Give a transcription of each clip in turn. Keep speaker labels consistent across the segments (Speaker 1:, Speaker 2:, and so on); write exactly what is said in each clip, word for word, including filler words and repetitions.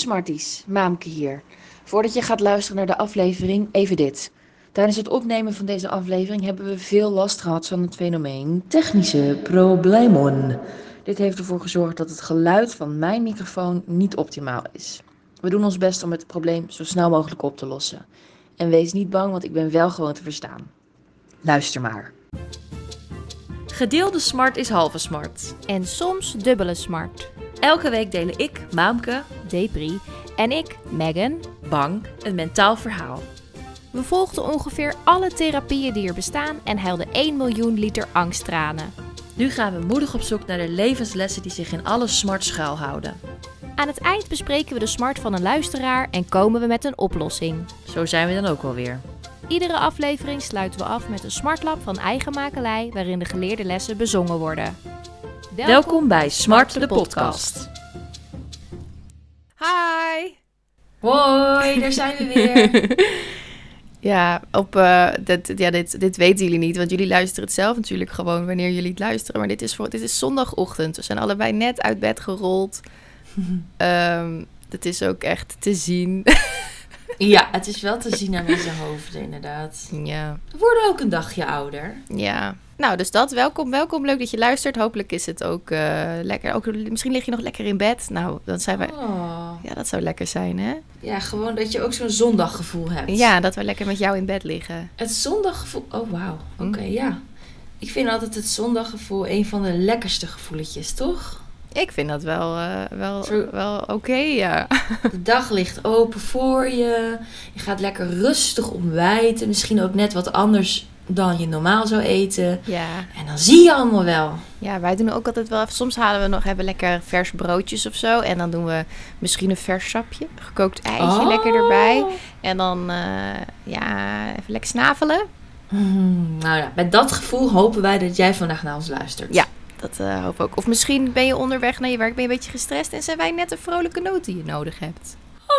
Speaker 1: Smarties, Maamke hier. Voordat je gaat luisteren naar de aflevering, even dit. Tijdens het opnemen van deze aflevering hebben we veel last gehad van het fenomeen technische problemen. Dit heeft ervoor gezorgd dat het geluid van mijn microfoon niet optimaal is. We doen ons best om het probleem zo snel mogelijk op te lossen. En wees niet bang, want ik ben wel gewoon te verstaan. Luister maar.
Speaker 2: Gedeelde smart is halve smart.
Speaker 3: En soms dubbele smart.
Speaker 2: Elke week delen ik, Maamke,
Speaker 3: Depri en ik, Megan,
Speaker 2: Bang, een mentaal verhaal.
Speaker 3: We volgden ongeveer alle therapieën die er bestaan en huilden één miljoen liter angsttranen.
Speaker 2: Nu gaan we moedig op zoek naar de levenslessen die zich in alle smart schuilhouden.
Speaker 3: Aan het eind bespreken we de smart van een luisteraar en komen we met een oplossing.
Speaker 2: Zo zijn we dan ook wel weer.
Speaker 3: Iedere aflevering sluiten we af met een smartlab van eigen makelij waarin de geleerde lessen bezongen worden.
Speaker 2: Welkom, Welkom bij Smart, de podcast.
Speaker 3: Hi!
Speaker 2: Hoi, daar zijn we weer.
Speaker 3: Ja, op, uh, dit, ja dit, dit weten jullie niet, want jullie luisteren het zelf natuurlijk gewoon wanneer jullie het luisteren. Maar dit is, voor, dit is zondagochtend. We zijn allebei net uit bed gerold. um, het is ook echt te zien.
Speaker 2: Ja, het is wel te zien aan onze hoofden inderdaad.
Speaker 3: Ja.
Speaker 2: We worden ook een dagje ouder.
Speaker 3: Ja. Nou, dus dat. Welkom, welkom. Leuk dat je luistert. Hopelijk is het ook uh, lekker. Ook, misschien lig je nog lekker in bed. Nou, dan zijn wij...
Speaker 2: Oh.
Speaker 3: Ja, dat zou lekker zijn, hè?
Speaker 2: Ja, gewoon dat je ook zo'n zondaggevoel hebt.
Speaker 3: Ja, dat we lekker met jou in bed liggen.
Speaker 2: Het zondaggevoel... Oh, wauw. Oké, okay, hm. ja. Ik vind altijd het zondaggevoel een van de lekkerste gevoeletjes, toch?
Speaker 3: Ik vind dat wel, uh, wel, wel oké, okay, ja.
Speaker 2: De dag ligt open voor je. Je gaat lekker rustig ontbijten. Misschien ook net wat anders dan je normaal zou eten.
Speaker 3: Ja.
Speaker 2: En dan zie je allemaal wel.
Speaker 3: Ja, wij doen ook altijd wel... Soms halen we nog hebben lekker vers broodjes of zo. En dan doen we misschien een vers sapje. Gekookt eitje
Speaker 2: oh.
Speaker 3: lekker erbij. En dan, uh, ja, even lekker snavelen.
Speaker 2: Mm, nou ja, met dat gevoel hopen wij dat jij vandaag naar ons luistert.
Speaker 3: Ja. Dat uh, hoop ik ook. Of misschien ben je onderweg naar je werk, ben je een beetje gestrest en zijn wij net een vrolijke noot die je nodig hebt.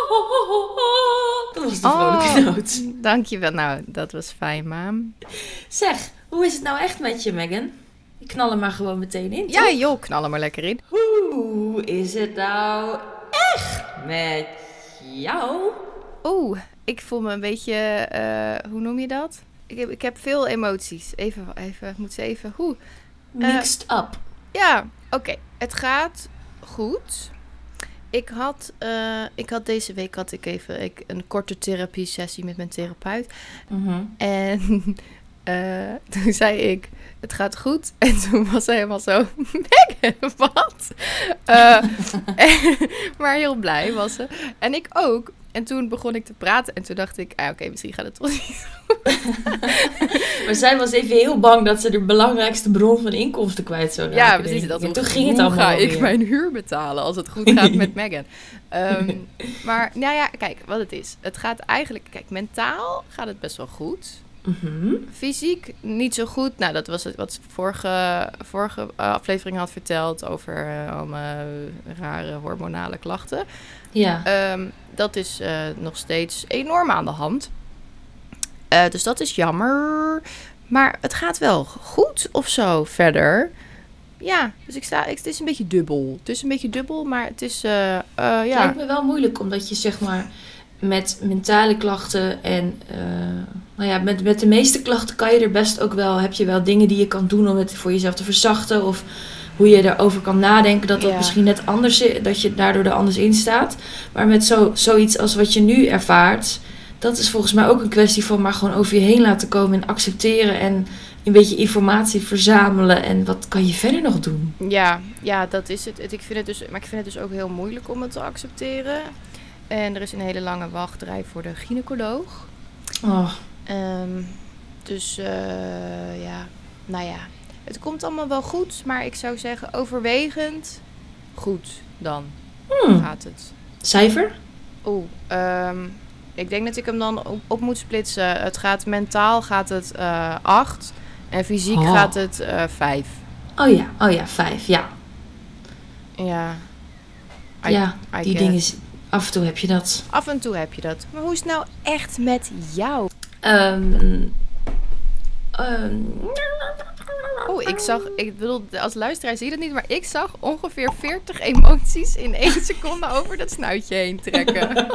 Speaker 2: Dat was de vrolijke oh, noot.
Speaker 3: Dankjewel. Nou, dat was fijn, maam.
Speaker 2: Zeg, hoe is het nou echt met je, Megan? Ik knal er maar gewoon meteen in, toch?
Speaker 3: Ja, joh, knal er maar lekker in.
Speaker 2: Hoe is het nou echt met jou?
Speaker 3: Oeh, ik voel me een beetje, uh, hoe noem je dat? Ik heb, ik heb veel emoties. Even, even, ik moet ze even, hoe...
Speaker 2: Mixed uh, up.
Speaker 3: Ja, oké. Okay. Het gaat goed. Ik had, uh, ik had deze week had ik even ik, een korte therapie sessie met mijn therapeut.
Speaker 2: Mm-hmm.
Speaker 3: En uh, toen zei ik, het gaat goed. En toen was hij helemaal zo, Megan, wat? Uh, en, maar heel blij was ze. En ik ook. En toen begon ik te praten en toen dacht ik, ah, oké, okay, misschien gaat het toch niet goed.
Speaker 2: Maar zij was even heel bang dat ze de belangrijkste bron van inkomsten kwijt zou raken.
Speaker 3: Ja, precies. Dat
Speaker 2: en toen ging het allemaal
Speaker 3: ga
Speaker 2: weer.
Speaker 3: ik mijn huur betalen als het goed gaat met Megan. Um, maar nou ja, kijk, wat het is. Het gaat eigenlijk, kijk, mentaal gaat het best wel goed.
Speaker 2: Mm-hmm.
Speaker 3: Fysiek niet zo goed. Nou, dat was het wat vorige, vorige aflevering had verteld over uh, allemaal rare hormonale klachten.
Speaker 2: Ja.
Speaker 3: Um, dat is uh, nog steeds enorm aan de hand. Uh, dus dat is jammer. Maar het gaat wel goed of zo verder. Ja, dus ik sta, ik, het is een beetje dubbel. Het is een beetje dubbel, maar het is... Uh, uh, ja.
Speaker 2: Het lijkt me wel moeilijk, omdat je zeg maar met mentale klachten en... Uh, nou ja, met, met de meeste klachten kan je er best ook wel... Heb je wel dingen die je kan doen om het voor jezelf te verzachten of... Hoe je erover kan nadenken, dat dat ja. misschien net anders is, dat je daardoor er anders in staat. Maar met zo, zoiets als wat je nu ervaart, dat is volgens mij ook een kwestie van maar gewoon over je heen laten komen en accepteren en een beetje informatie verzamelen. En wat kan je verder nog doen?
Speaker 3: Ja, ja, dat is het. Ik vind het dus, maar ik vind het dus ook heel moeilijk om het te accepteren. En er is een hele lange wachtrij voor de gynaecoloog.
Speaker 2: Oh.
Speaker 3: Um, dus uh, ja, nou ja. Het komt allemaal wel goed, maar ik zou zeggen overwegend goed dan
Speaker 2: hmm.
Speaker 3: gaat het.
Speaker 2: Cijfer?
Speaker 3: Oeh, um, ik denk dat ik hem dan op, op moet splitsen. Het gaat mentaal gaat het uh, acht en fysiek oh. gaat het uh, vijf.
Speaker 2: Oh ja, oh ja, vijf, ja.
Speaker 3: Ja.
Speaker 2: I, ja, I die dingen, af en toe heb je dat.
Speaker 3: Af en toe heb je dat. Maar hoe is het nou echt met jou?
Speaker 2: Um, um,
Speaker 3: Nou, ik zag, ik bedoel, als luisteraar zie je dat niet, maar ik zag ongeveer veertig emoties in één seconde over dat snuitje heen trekken.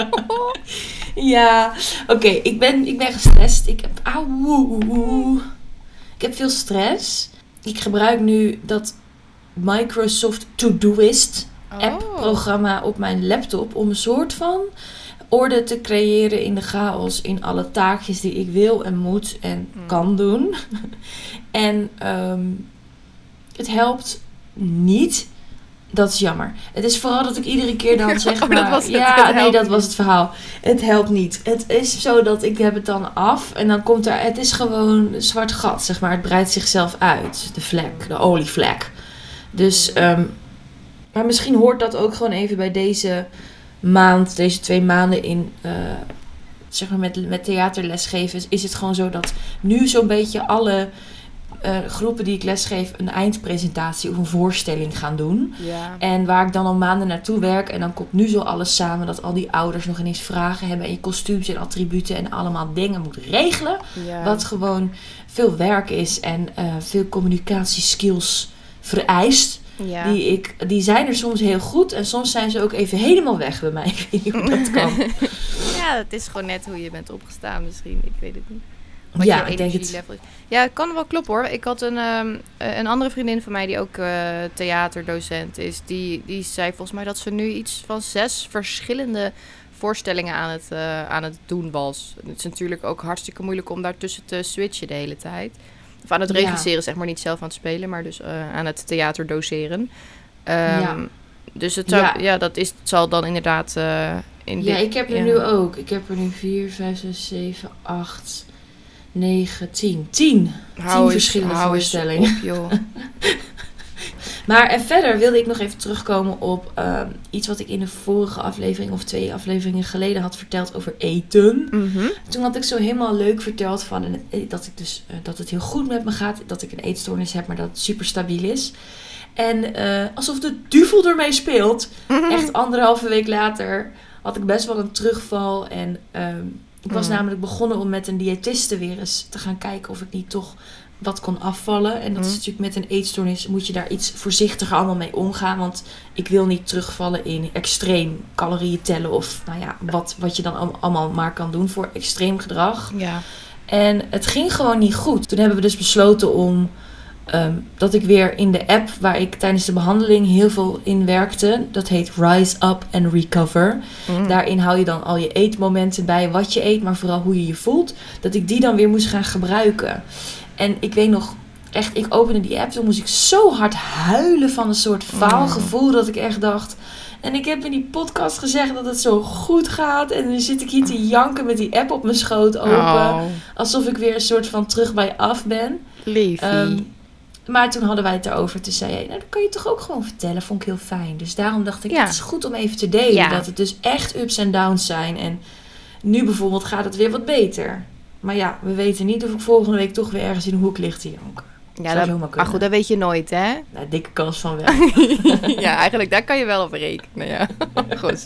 Speaker 2: Ja, oké, okay, ik, ben, ik ben gestrest. Ik heb, auw, ik heb veel stress. Ik gebruik nu dat Microsoft Todoist app-programma op mijn laptop om een soort van orde te creëren in de chaos, in alle taakjes die ik wil en moet en hmm. kan doen. En um, het helpt niet. Dat is jammer. Het is vooral dat ik iedere keer dan zeg
Speaker 3: oh,
Speaker 2: maar...
Speaker 3: Dat was het.
Speaker 2: Ja,
Speaker 3: het
Speaker 2: nee, dat
Speaker 3: niet.
Speaker 2: was het verhaal. Het helpt niet. Het is zo dat ik heb het dan af en dan komt er... Het is gewoon een zwart gat, zeg maar. Het breidt zichzelf uit. De vlek, de olievlek. Dus, um, maar misschien hoort dat ook gewoon even bij deze maand, deze twee maanden in... Uh, zeg maar met, met theaterlesgeven is het gewoon zo dat nu zo'n beetje alle... Uh, groepen die ik lesgeef een eindpresentatie of een voorstelling gaan doen.
Speaker 3: Ja. En
Speaker 2: waar ik dan al maanden naartoe werk. En dan komt nu zo alles samen dat al die ouders nog ineens vragen hebben. En je kostuums en attributen en allemaal dingen moet regelen.
Speaker 3: Ja.
Speaker 2: Wat gewoon veel werk is en uh, veel communicatieskills vereist.
Speaker 3: Ja.
Speaker 2: Die, ik, die zijn er soms heel goed en soms zijn ze ook even helemaal weg bij mij. Ik weet niet hoe dat kan.
Speaker 3: Ja, het is gewoon net hoe je bent opgestaan misschien. Ik weet het niet. Wat
Speaker 2: ja,
Speaker 3: je
Speaker 2: ik denk het.
Speaker 3: Is. Ja, het kan wel kloppen hoor. Ik had een, um, een andere vriendin van mij die ook uh, theaterdocent is. Die, die zei volgens mij dat ze nu iets van zes verschillende voorstellingen aan het, uh, aan het doen was. Het is natuurlijk ook hartstikke moeilijk om daartussen te switchen de hele tijd. Of aan het regisseren, ja. zeg maar, niet zelf aan het spelen, maar dus uh, aan het theaterdoseren. Um, ja. Dus het, zou, ja. Ja, dat is, het zal dan inderdaad... Uh, in
Speaker 2: ja,
Speaker 3: dit,
Speaker 2: ik heb er ja. nu ook. Ik heb er nu vier, vijf, zes, zeven, acht... negen, tien. tien.
Speaker 3: Hou
Speaker 2: tien verschillende
Speaker 3: eens,
Speaker 2: voorstellingen.
Speaker 3: Op, joh.
Speaker 2: Maar en verder wilde ik nog even terugkomen op uh, iets wat ik in de vorige aflevering of twee afleveringen geleden had verteld over eten.
Speaker 3: Mm-hmm.
Speaker 2: Toen had ik zo helemaal leuk verteld van een, dat ik dus uh, dat het heel goed met me gaat, dat ik een eetstoornis heb, maar dat het super stabiel is. En uh, alsof de duivel ermee speelt, mm-hmm. echt anderhalve week later had ik best wel een terugval en um, ik was mm. namelijk begonnen om met een diëtiste weer eens te gaan kijken of ik niet toch wat kon afvallen. En dat mm. is natuurlijk met een eetstoornis moet je daar iets voorzichtiger allemaal mee omgaan. Want ik wil niet terugvallen in extreem calorieën tellen of nou ja, wat, wat je dan allemaal maar kan doen voor extreem gedrag.
Speaker 3: Ja.
Speaker 2: En het ging gewoon niet goed. Toen hebben we dus besloten om Um, dat ik weer in de app waar ik tijdens de behandeling heel veel in werkte. Dat heet Rise Up and Recover. Mm. Daarin hou je dan al je eetmomenten bij, wat je eet, maar vooral hoe je je voelt. Dat ik die dan weer moest gaan gebruiken. En ik weet nog, echt, ik opende die app, toen moest ik zo hard huilen van een soort faalgevoel. Dat ik echt dacht... En ik heb in die podcast gezegd dat het zo goed gaat. En nu zit ik hier te janken met die app op mijn schoot open. Oh. Alsof ik weer een soort van terug bij af ben.
Speaker 3: Liefie. Um,
Speaker 2: Maar toen hadden wij het erover. Toen zei je, nou dat kan je toch ook gewoon vertellen. Vond ik heel fijn. Dus daarom dacht ik, ja. Het is goed om even te delen. Ja. Dat het dus echt ups en downs zijn. En nu bijvoorbeeld gaat het weer wat beter. Maar ja, we weten niet of ik volgende week toch weer ergens in de hoek ligt te janken.
Speaker 3: Ja, dat, maar goed, dat weet je nooit, hè?
Speaker 2: Nou, dikke kans van wel.
Speaker 3: Ja, eigenlijk, daar kan je wel op rekenen, ja. Goed.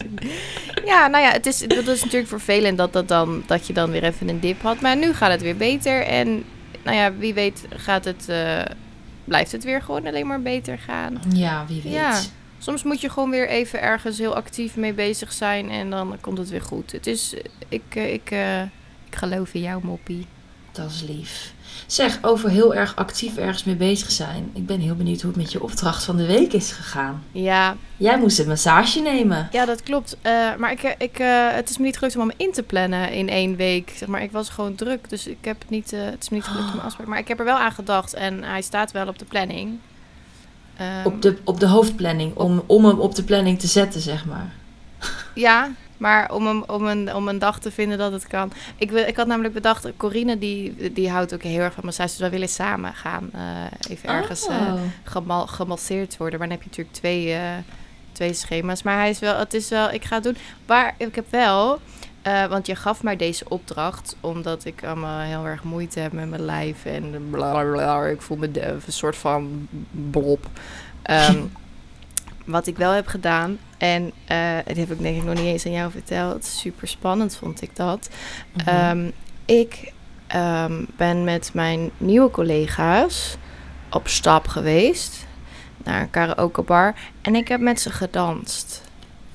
Speaker 3: Ja, nou ja, het is, dat is natuurlijk vervelend dat, dat, dan, dat je dan weer even een dip had. Maar nu gaat het weer beter. En nou ja, wie weet gaat het... Uh, blijft het weer gewoon alleen maar beter gaan.
Speaker 2: Ja, wie weet.
Speaker 3: Ja, soms moet je gewoon weer even ergens heel actief mee bezig zijn en dan komt het weer goed. Het is, ik, ik, uh, ik geloof in jou, moppie.
Speaker 2: Dat is lief. Zeg, over heel erg actief ergens mee bezig zijn. Ik ben heel benieuwd hoe het met je opdracht van de week is gegaan.
Speaker 3: Ja.
Speaker 2: Jij moest een massage nemen.
Speaker 3: Ja, dat klopt. Uh, maar ik, ik, uh, het is me niet gelukt om hem in te plannen in één week. Zeg maar, ik was gewoon druk, dus ik heb niet, uh, het is me niet gelukt om afspraak. Maar ik heb er wel aan gedacht en hij staat wel op de planning.
Speaker 2: Um, op, de, op de hoofdplanning, om, om hem op de planning te zetten, zeg maar.
Speaker 3: Ja, maar om, hem, om, een, om een dag te vinden dat het kan. Ik, ik had namelijk bedacht, Corine die, die houdt ook heel erg van massages. Dus wij willen samen gaan. Uh, even oh. ergens uh, gemal, gemasseerd worden. Maar dan heb je natuurlijk twee, uh, twee schema's. Maar hij is wel, het is wel, ik ga het doen. Maar ik heb wel, uh, want je gaf mij deze opdracht. Omdat ik allemaal heel erg moeite heb met mijn lijf. En blablabla. Ik voel me de, een soort van blob. Um, Wat ik wel heb gedaan, en uh, dat heb ik denk ik nog niet eens aan jou verteld. Super spannend vond ik dat. Mm-hmm. Um, ik um, ben met mijn nieuwe collega's op stap geweest. Naar een karaokebar. En ik heb met ze gedanst.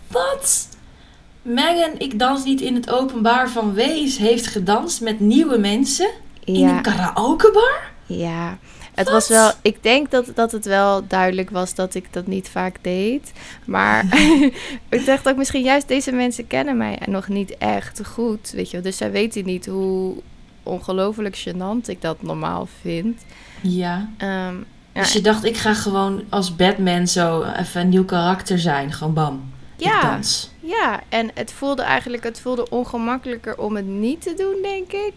Speaker 2: Wat? Megan, ik dans niet in het openbaar van Wees, heeft gedanst met nieuwe mensen in
Speaker 3: Ja,
Speaker 2: een karaokebar?
Speaker 3: ja. Het
Speaker 2: Wat?
Speaker 3: was wel... Ik denk dat, dat het wel duidelijk was dat ik dat niet vaak deed. Maar ik dacht ook misschien juist deze mensen kennen mij nog niet echt goed. Weet je wel. Dus zij weten niet hoe ongelooflijk gênant ik dat normaal vind.
Speaker 2: Ja.
Speaker 3: Ehm, ja,
Speaker 2: Dus je dacht, ik ga gewoon als Batman zo even een nieuw karakter zijn. Gewoon bam. Ik
Speaker 3: ja,
Speaker 2: dans.
Speaker 3: ja, en het voelde eigenlijk... Het voelde ongemakkelijker om het niet te doen, denk ik.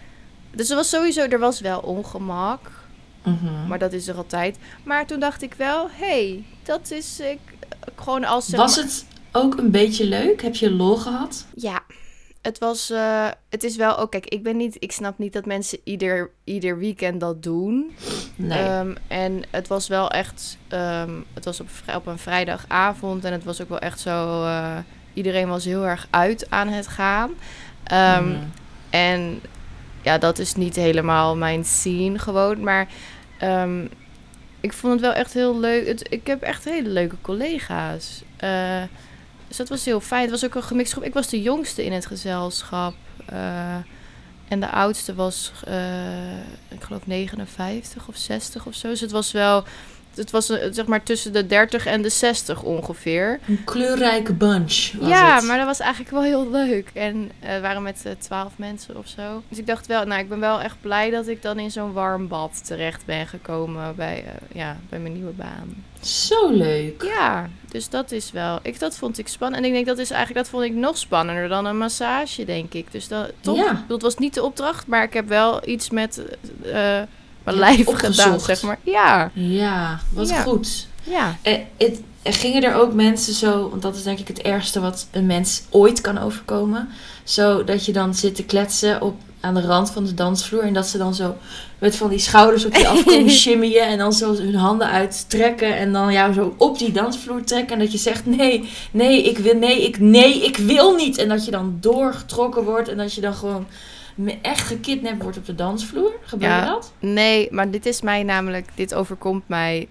Speaker 3: Dus er was sowieso... Er was wel ongemak.
Speaker 2: Mhm.
Speaker 3: Maar dat is er altijd. Maar toen dacht ik wel, hé, hey, dat is ik, gewoon als... zeg
Speaker 2: Was
Speaker 3: maar-
Speaker 2: het ook een beetje leuk? Heb je lol gehad?
Speaker 3: Ja, het was... eh, het is wel... Oh, kijk, ik ben niet... Ik snap niet dat mensen ieder, ieder weekend dat doen.
Speaker 2: Nee.
Speaker 3: Ehm, en het was wel echt... ehm, het was op, vrij- op een vrijdagavond. En het was ook wel echt zo... eh, iedereen was heel erg uit aan het gaan. Ehm,
Speaker 2: Mhm.
Speaker 3: En ja, dat is niet helemaal mijn scene gewoon. Maar ehm, ik vond het wel echt heel leuk. Het, ik heb echt hele leuke collega's. Eh, dus dat was heel fijn. Het was ook een gemixt groep. Ik was de jongste in het gezelschap. Eh, en de oudste was, eh, ik geloof, negenenvijftig of zestig of zo. Dus het was wel... Het was eh, zeg maar tussen de dertig en de zestig ongeveer.
Speaker 2: Een kleurrijke bunch was
Speaker 3: Ja,
Speaker 2: het.
Speaker 3: maar dat was eigenlijk wel heel leuk. En eh, we waren met eh, twaalf mensen of zo. Dus ik dacht wel, nou, ik ben wel echt blij dat ik dan in zo'n warm bad terecht ben gekomen bij, eh, ja, bij mijn nieuwe baan.
Speaker 2: Zo leuk.
Speaker 3: Ja, dus dat is wel, ik, dat vond ik spannend. En ik denk dat is eigenlijk, dat vond ik nog spannender dan een massage, denk ik. Dus dat, toch,
Speaker 2: Ja.
Speaker 3: ik bedoel, het was niet de opdracht, maar ik heb wel iets met eh, mijn
Speaker 2: Je
Speaker 3: lijf
Speaker 2: hebt
Speaker 3: gedaan,
Speaker 2: opgezocht.
Speaker 3: zeg maar. Ja,
Speaker 2: Ja, wat
Speaker 3: Ja.
Speaker 2: goed.
Speaker 3: ja.
Speaker 2: Eh, het, er gingen er ook mensen zo, want dat is denk ik het ergste wat een mens ooit kan overkomen. Zo dat je dan zit te kletsen op, aan de rand van de dansvloer. En dat ze dan zo met van die schouders op je af komen shimmyen. En dan zo hun handen uittrekken. En dan jou zo op die dansvloer trekken. En dat je zegt, nee, nee, ik wil, nee, ik, nee, ik wil niet. En dat je dan doorgetrokken wordt. En dat je dan gewoon me- echt gekidnapt wordt op de dansvloer. Gebeurde
Speaker 3: Ja.
Speaker 2: dat?
Speaker 3: Nee, maar dit is mij namelijk, dit overkomt mij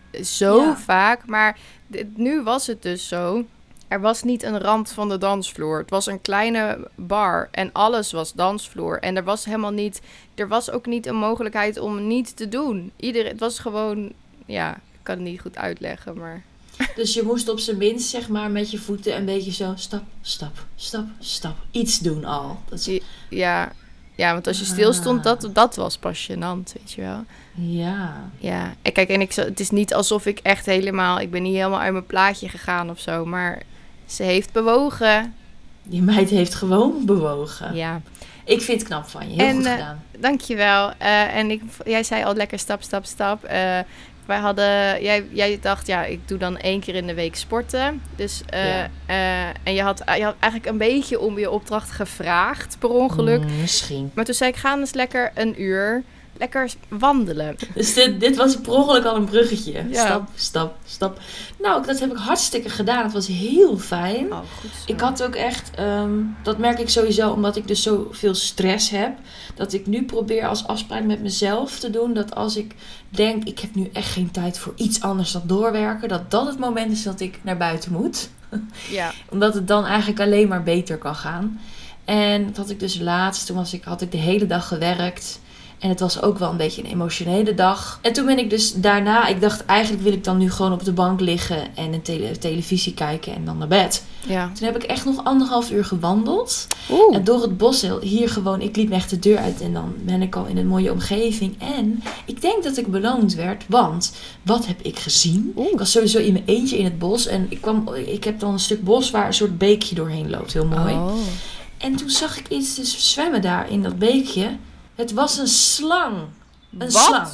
Speaker 3: zo
Speaker 2: Ja.
Speaker 3: vaak. Maar dit- nu was het dus zo. Er was niet een rand van de dansvloer. Het was een kleine bar en alles was dansvloer. En er was helemaal niet, er was ook niet een mogelijkheid om niet te doen. Iedereen, het was gewoon, ja, ik kan het niet goed uitleggen, maar...
Speaker 2: Dus je moest op zijn minst, zeg maar, met je voeten een beetje zo stap, stap, stap, stap. Iets doen al. Dat is,
Speaker 3: Ja, ja, want als je stil stond, dat, dat was pas gênant, weet je wel.
Speaker 2: ja.
Speaker 3: Ja, en kijk, en ik, zo- het is niet alsof ik echt helemaal... Ik ben niet helemaal uit mijn plaatje gegaan of zo, maar ze heeft bewogen.
Speaker 2: Die meid heeft gewoon bewogen.
Speaker 3: Ja,
Speaker 2: Ik vind het knap van je. Heel
Speaker 3: En,
Speaker 2: goed
Speaker 3: eh,
Speaker 2: gedaan.
Speaker 3: dankjewel. Eh en ik, jij zei al lekker stap, stap, stap. Eh, wij hadden... Jij, jij dacht, ja, ik doe dan één keer in de week sporten. Dus, eh,
Speaker 2: Ja.
Speaker 3: eh, en je had, je had eigenlijk een beetje om je opdracht gevraagd, per ongeluk.
Speaker 2: Mm, misschien.
Speaker 3: Maar toen zei ik, ga eens lekker een uur lekker wandelen.
Speaker 2: Dus dit, dit was per ongeluk al een bruggetje.
Speaker 3: Ja.
Speaker 2: Stap, stap, stap. Nou, dat heb ik hartstikke gedaan. Het was heel fijn.
Speaker 3: Oh, goed zo.
Speaker 2: Ik had ook echt, ehm, dat merk ik sowieso omdat ik dus zoveel stress heb. Dat ik nu probeer als afspraak met mezelf te doen. Dat als ik denk, ik heb nu echt geen tijd voor iets anders dan doorwerken. Dat dat het moment is dat ik naar buiten moet.
Speaker 3: Ja.
Speaker 2: Omdat het dan eigenlijk alleen maar beter kan gaan. En dat had ik dus laatst, toen was ik, had ik de hele dag gewerkt. En het was ook wel een beetje een emotionele dag. En toen ben ik dus daarna, ik dacht eigenlijk wil ik dan nu gewoon op de bank liggen en een tele- televisie kijken en dan naar bed.
Speaker 3: Ja.
Speaker 2: Toen heb ik echt nog anderhalf uur gewandeld.
Speaker 3: Oeh.
Speaker 2: En door het bos hier gewoon, ik liep echt de deur uit en dan ben ik al in een mooie omgeving. En ik denk dat ik beloond werd, want wat heb ik gezien?
Speaker 3: Oeh.
Speaker 2: Ik was sowieso in mijn eentje in het bos en ik, kwam, ik heb dan een stuk bos waar een soort beekje doorheen loopt. Heel mooi.
Speaker 3: Oh.
Speaker 2: En toen zag ik iets dus zwemmen daar in dat beekje. Het was een slang. Een
Speaker 3: Wat?
Speaker 2: slang.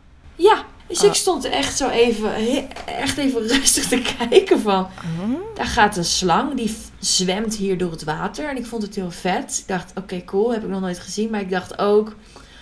Speaker 2: Ja, dus
Speaker 3: Oh.
Speaker 2: ik stond er echt zo even, he- echt even rustig te kijken van... Daar gaat een slang, die f- zwemt hier door het water. En ik vond het heel vet. Ik dacht, oké, cool, heb ik nog nooit gezien. Maar ik dacht ook,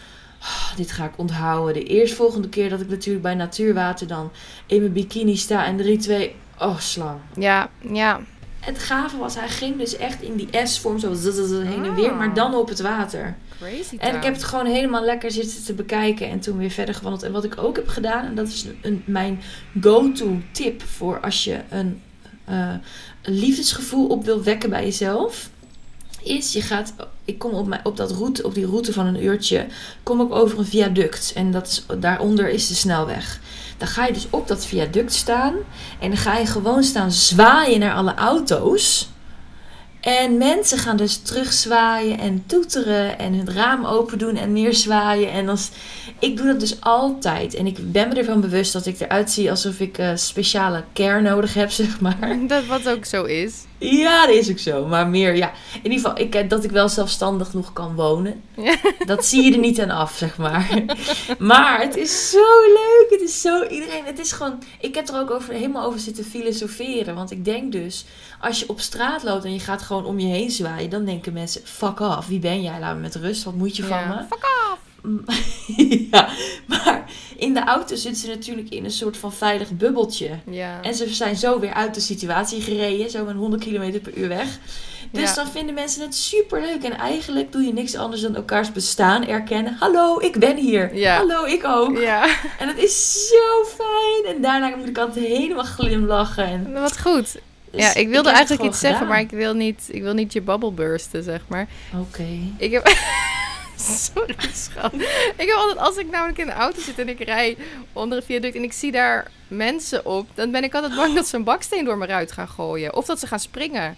Speaker 2: oh, dit ga ik onthouden. De eerstvolgende keer dat ik natuurlijk bij Natuurwater dan in mijn bikini sta. En drie, twee, oh, slang.
Speaker 3: Ja, ja.
Speaker 2: het gave was, hij ging dus echt in die S-vorm zo heen en weer, maar dan op het water.
Speaker 3: Crazy
Speaker 2: En ik
Speaker 3: town.
Speaker 2: heb het gewoon helemaal lekker zitten te bekijken en toen weer verder gewandeld. En wat ik ook heb gedaan, en dat is een, mijn go-to tip voor als je een, uh, een liefdesgevoel op wil wekken bij jezelf, is je gaat, ik kom op, mijn, op, dat route, op die route van een uurtje, kom ik over een viaduct en dat is, daaronder is de snelweg. Dan ga je dus op dat viaduct staan en dan ga je gewoon staan zwaaien naar alle auto's. En mensen gaan dus terugzwaaien en toeteren en hun raam open doen en neerzwaaien. En als, ik doe dat dus altijd. En ik ben me ervan bewust dat ik eruit zie alsof ik uh, speciale care nodig heb, zeg maar.
Speaker 3: Dat wat ook zo is.
Speaker 2: Ja, dat is ook zo. Maar meer, ja. In ieder geval, ik, dat ik wel zelfstandig nog kan wonen.
Speaker 3: Ja.
Speaker 2: Dat zie je er niet aan af, zeg maar. Maar het is zo leuk. Het is zo iedereen. Het is gewoon, ik heb er ook over, helemaal over zitten filosoferen. Want ik denk dus, als je op straat loopt en je gaat gewoon om je heen zwaaien, dan denken mensen, fuck off. Wie ben jij? Laat me met rust. Wat moet je van
Speaker 3: Ja,
Speaker 2: me?
Speaker 3: fuck off.
Speaker 2: Ja, maar in de auto zitten ze natuurlijk in een soort van veilig bubbeltje.
Speaker 3: Ja.
Speaker 2: En ze zijn zo weer uit de situatie gereden, zo met honderd kilometer per uur weg. Dus
Speaker 3: Ja.
Speaker 2: dan vinden mensen het superleuk. En eigenlijk doe je niks anders dan elkaars bestaan erkennen. Hallo, ik ben hier.
Speaker 3: Ja.
Speaker 2: Hallo, ik ook.
Speaker 3: Ja,
Speaker 2: En het is zo fijn. En daarna moet ik altijd helemaal glimlachen. En
Speaker 3: wat goed.
Speaker 2: dus
Speaker 3: Ja, ik wilde
Speaker 2: heb het
Speaker 3: eigenlijk
Speaker 2: gewoon
Speaker 3: iets zeggen,
Speaker 2: gedaan.
Speaker 3: maar ik wil niet, ik wil niet je babbel bursten, zeg maar.
Speaker 2: Oké.
Speaker 3: Ik heb... Sorry, schat. Ik heb altijd, als ik namelijk in de auto zit en ik rij onder een viaduct en ik zie daar mensen op, dan ben ik altijd bang dat ze een baksteen door me ruit gaan gooien. Of dat ze gaan springen.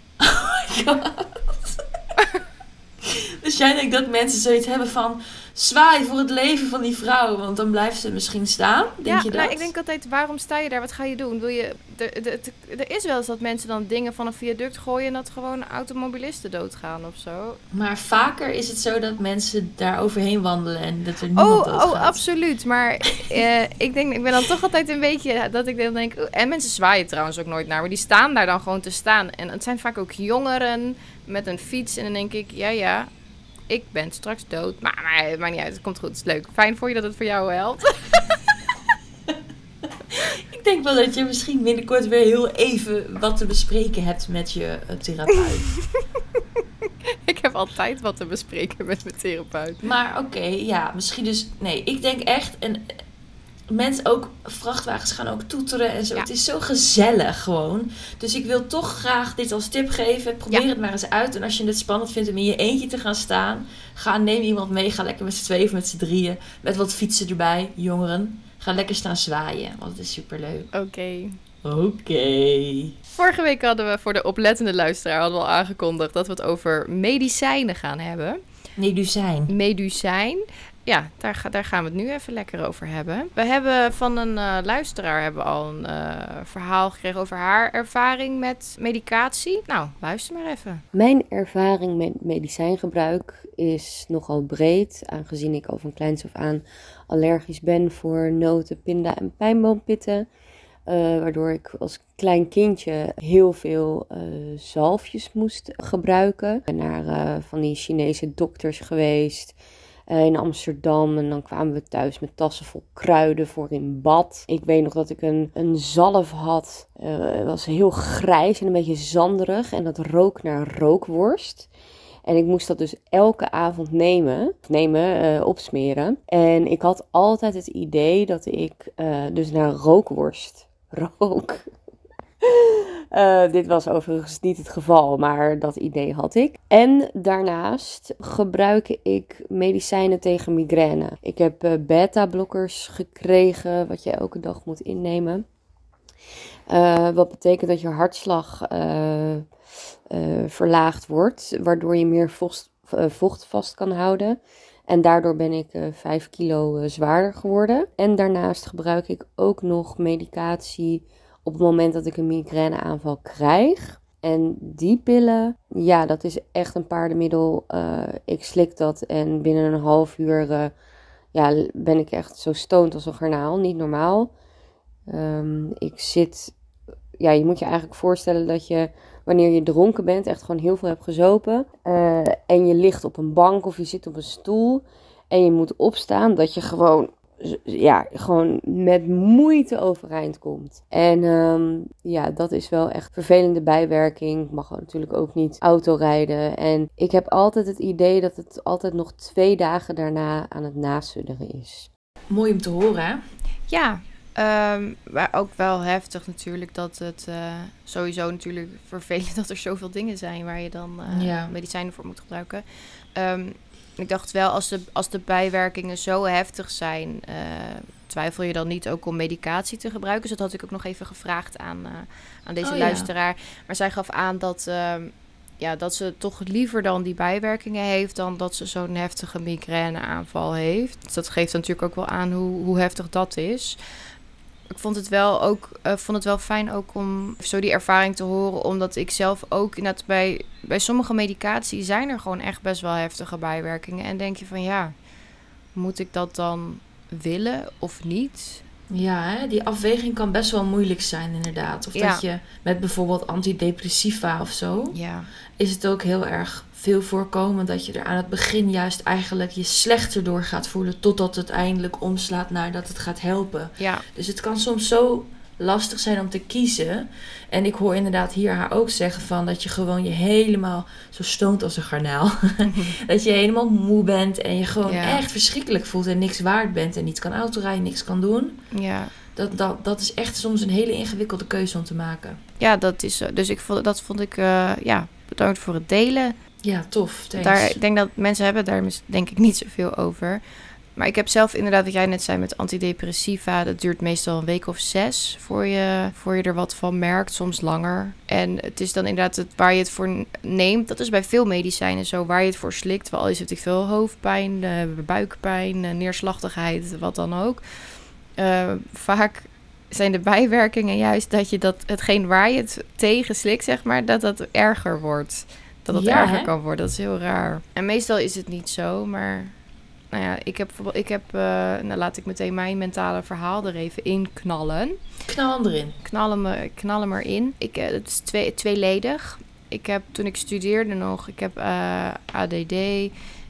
Speaker 2: Dus jij denkt dat mensen zoiets hebben van zwaai voor het leven van die vrouw, want dan blijft ze misschien staan? Denk
Speaker 3: Ja,
Speaker 2: je dat?
Speaker 3: nou, ik denk altijd, waarom sta je daar? Wat ga je doen? Wil je, er, er, er- er is wel eens dat mensen dan dingen van een viaduct gooien en dat gewoon automobilisten doodgaan of zo.
Speaker 2: Maar vaker is het zo dat mensen daar overheen wandelen en dat er niemand
Speaker 3: Oh,
Speaker 2: doodgaat.
Speaker 3: oh, absoluut. Maar eh, ik denk, ik ben dan toch altijd een beetje dat ik dan denk. oeh, En mensen zwaaien trouwens ook nooit naar, maar die staan daar dan gewoon te staan. En het zijn vaak ook jongeren met een fiets. En dan denk ik, ja, ja, ik ben straks dood. Maar, maar het maakt niet uit, het komt goed, het is leuk. Fijn voor je dat het voor jou helpt.
Speaker 2: Ik denk wel dat je misschien binnenkort weer heel even wat te bespreken hebt met je uh, therapeut.
Speaker 3: Ik heb altijd wat te bespreken met mijn therapeut.
Speaker 2: Maar oké, ja, misschien dus... Nee, ik denk echt... En mensen ook... Vrachtwagens gaan ook toeteren en zo.
Speaker 3: Ja.
Speaker 2: Het is zo gezellig gewoon. Dus ik wil toch graag dit als tip geven. Probeer
Speaker 3: Ja.
Speaker 2: het maar eens uit. En als je het spannend vindt om in je eentje te gaan staan... Ga, neem iemand mee. Ga lekker met z'n tweeën of met z'n drieën. Met wat fietsen erbij, jongeren. Ga lekker staan zwaaien. Want het is superleuk.
Speaker 3: Oké.
Speaker 2: Oké.
Speaker 3: Vorige week hadden we voor de oplettende luisteraar hadden we al aangekondigd dat we het over medicijnen gaan hebben.
Speaker 2: Medicijn.
Speaker 3: Medicijn. Ja, daar, ga- daar gaan we het nu even lekker over hebben. We hebben van een eh, luisteraar hebben we al een eh, verhaal gekregen over haar ervaring met medicatie. Nou, luister maar even.
Speaker 4: Mijn ervaring met medicijngebruik is nogal breed, aangezien ik al van kleins af aan allergisch ben voor noten, pinda en pijnboompitten. Uh, waardoor ik als klein kindje heel veel uh, zalfjes moest gebruiken. Ik ben naar uh, van die Chinese dokters geweest uh, in Amsterdam. En dan kwamen we thuis met tassen vol kruiden voor in bad. Ik weet nog dat ik een, een zalf had. Uh, het was heel grijs en een beetje zanderig. En dat rook naar rookworst. En ik moest dat dus elke avond nemen, nemen uh, opsmeren. En ik had altijd het idee dat ik uh, dus naar rookworst rook. uh, dit was overigens niet het geval, maar dat idee had ik. En daarnaast gebruik ik medicijnen tegen migraine. Ik heb uh, beta-blokkers gekregen, wat je elke dag moet innemen. Uh, wat betekent dat je hartslag uh, uh, verlaagd wordt, waardoor je meer vocht, uh, vocht vast kan houden. En daardoor ben ik uh, vijf kilo uh, zwaarder geworden. En daarnaast gebruik ik ook nog medicatie op het moment dat ik een migraineaanval krijg. En die pillen, ja, dat is echt een paardenmiddel. Uh, ik slik dat en binnen een half uur uh, ja, ben ik echt zo stoned als een garnaal. Niet normaal. Um, ik zit... Ja, je moet je eigenlijk voorstellen dat je, wanneer je dronken bent, echt gewoon heel veel hebt gezopen. Uh, en je ligt op een bank of je zit op een stoel en je moet opstaan, dat je gewoon ja, gewoon met moeite overeind komt. En um, ja, dat is wel echt vervelende bijwerking. Ik mag natuurlijk ook niet autorijden. En ik heb altijd het idee dat het altijd nog twee dagen daarna aan het nasudderen is.
Speaker 2: Mooi om te horen, hè?
Speaker 3: Ja, um, maar ook wel heftig natuurlijk dat het uh, sowieso natuurlijk vervelend dat er zoveel dingen zijn waar je dan uh, ja. medicijnen voor moet gebruiken. Um, ik dacht wel, als de, als de bijwerkingen zo heftig zijn, uh, twijfel je dan niet ook om medicatie te gebruiken? Dus dat had ik ook nog even gevraagd aan, uh, aan deze oh, luisteraar. Ja. Maar zij gaf aan dat, uh, ja, dat ze toch liever dan die bijwerkingen heeft dan dat ze zo'n heftige migraineaanval heeft. Dus dat geeft natuurlijk ook wel aan hoe, hoe heftig dat is. Ik vond het wel ook uh, vond het wel fijn ook om zo die ervaring te horen, omdat ik zelf ook inderdaad bij, bij sommige medicatie zijn er gewoon echt best wel heftige bijwerkingen. En denk je van ja, moet ik dat dan willen of niet?
Speaker 2: Ja, hè? Die afweging kan best wel moeilijk zijn inderdaad. Of ja. dat je met bijvoorbeeld antidepressiva of zo,
Speaker 3: ja.
Speaker 2: is het ook heel erg veel voorkomen dat je er aan het begin juist eigenlijk je slechter door gaat voelen, totdat het eindelijk omslaat naar dat het gaat helpen.
Speaker 3: Ja.
Speaker 2: Dus het kan soms zo lastig zijn om te kiezen. En ik hoor inderdaad hier haar ook zeggen van dat je gewoon je helemaal zo stoont als een garnaal. Dat je helemaal moe bent en je gewoon ja. echt verschrikkelijk voelt en niks waard bent en niet kan autorijden, niks kan doen.
Speaker 3: Ja.
Speaker 2: Dat, dat, dat is echt soms een hele ingewikkelde keuze om te maken.
Speaker 3: Ja, dat is zo. Dus ik vond, dat vond ik, uh, ja, bedankt voor het delen.
Speaker 2: Ja, tof.
Speaker 3: Daar, ik denk dat mensen hebben daar denk ik niet zoveel over. Maar ik heb zelf inderdaad, wat jij net zei met antidepressiva, dat duurt meestal een week of zes voor je, voor je er wat van merkt, soms langer. En het is dan inderdaad het, waar je het voor neemt, dat is bij veel medicijnen zo, waar je het voor slikt. Wel is het veel hoofdpijn, uh, buikpijn, uh, neerslachtigheid, wat dan ook. Uh, vaak zijn de bijwerkingen juist dat je dat, hetgeen waar je het tegen slikt, zeg maar, dat dat erger wordt. Dat het ja, erger hè? kan worden, dat is heel raar. En meestal is het niet zo, maar nou ja, ik heb bijvoorbeeld, ik heb, uh, nou laat ik meteen mijn mentale verhaal er even in knallen.
Speaker 2: Knal hem erin.
Speaker 3: Knal hem, knal hem erin. Ik, uh, het is twee, tweeledig. Ik heb, toen ik studeerde nog, ik heb uh, A D D. Um,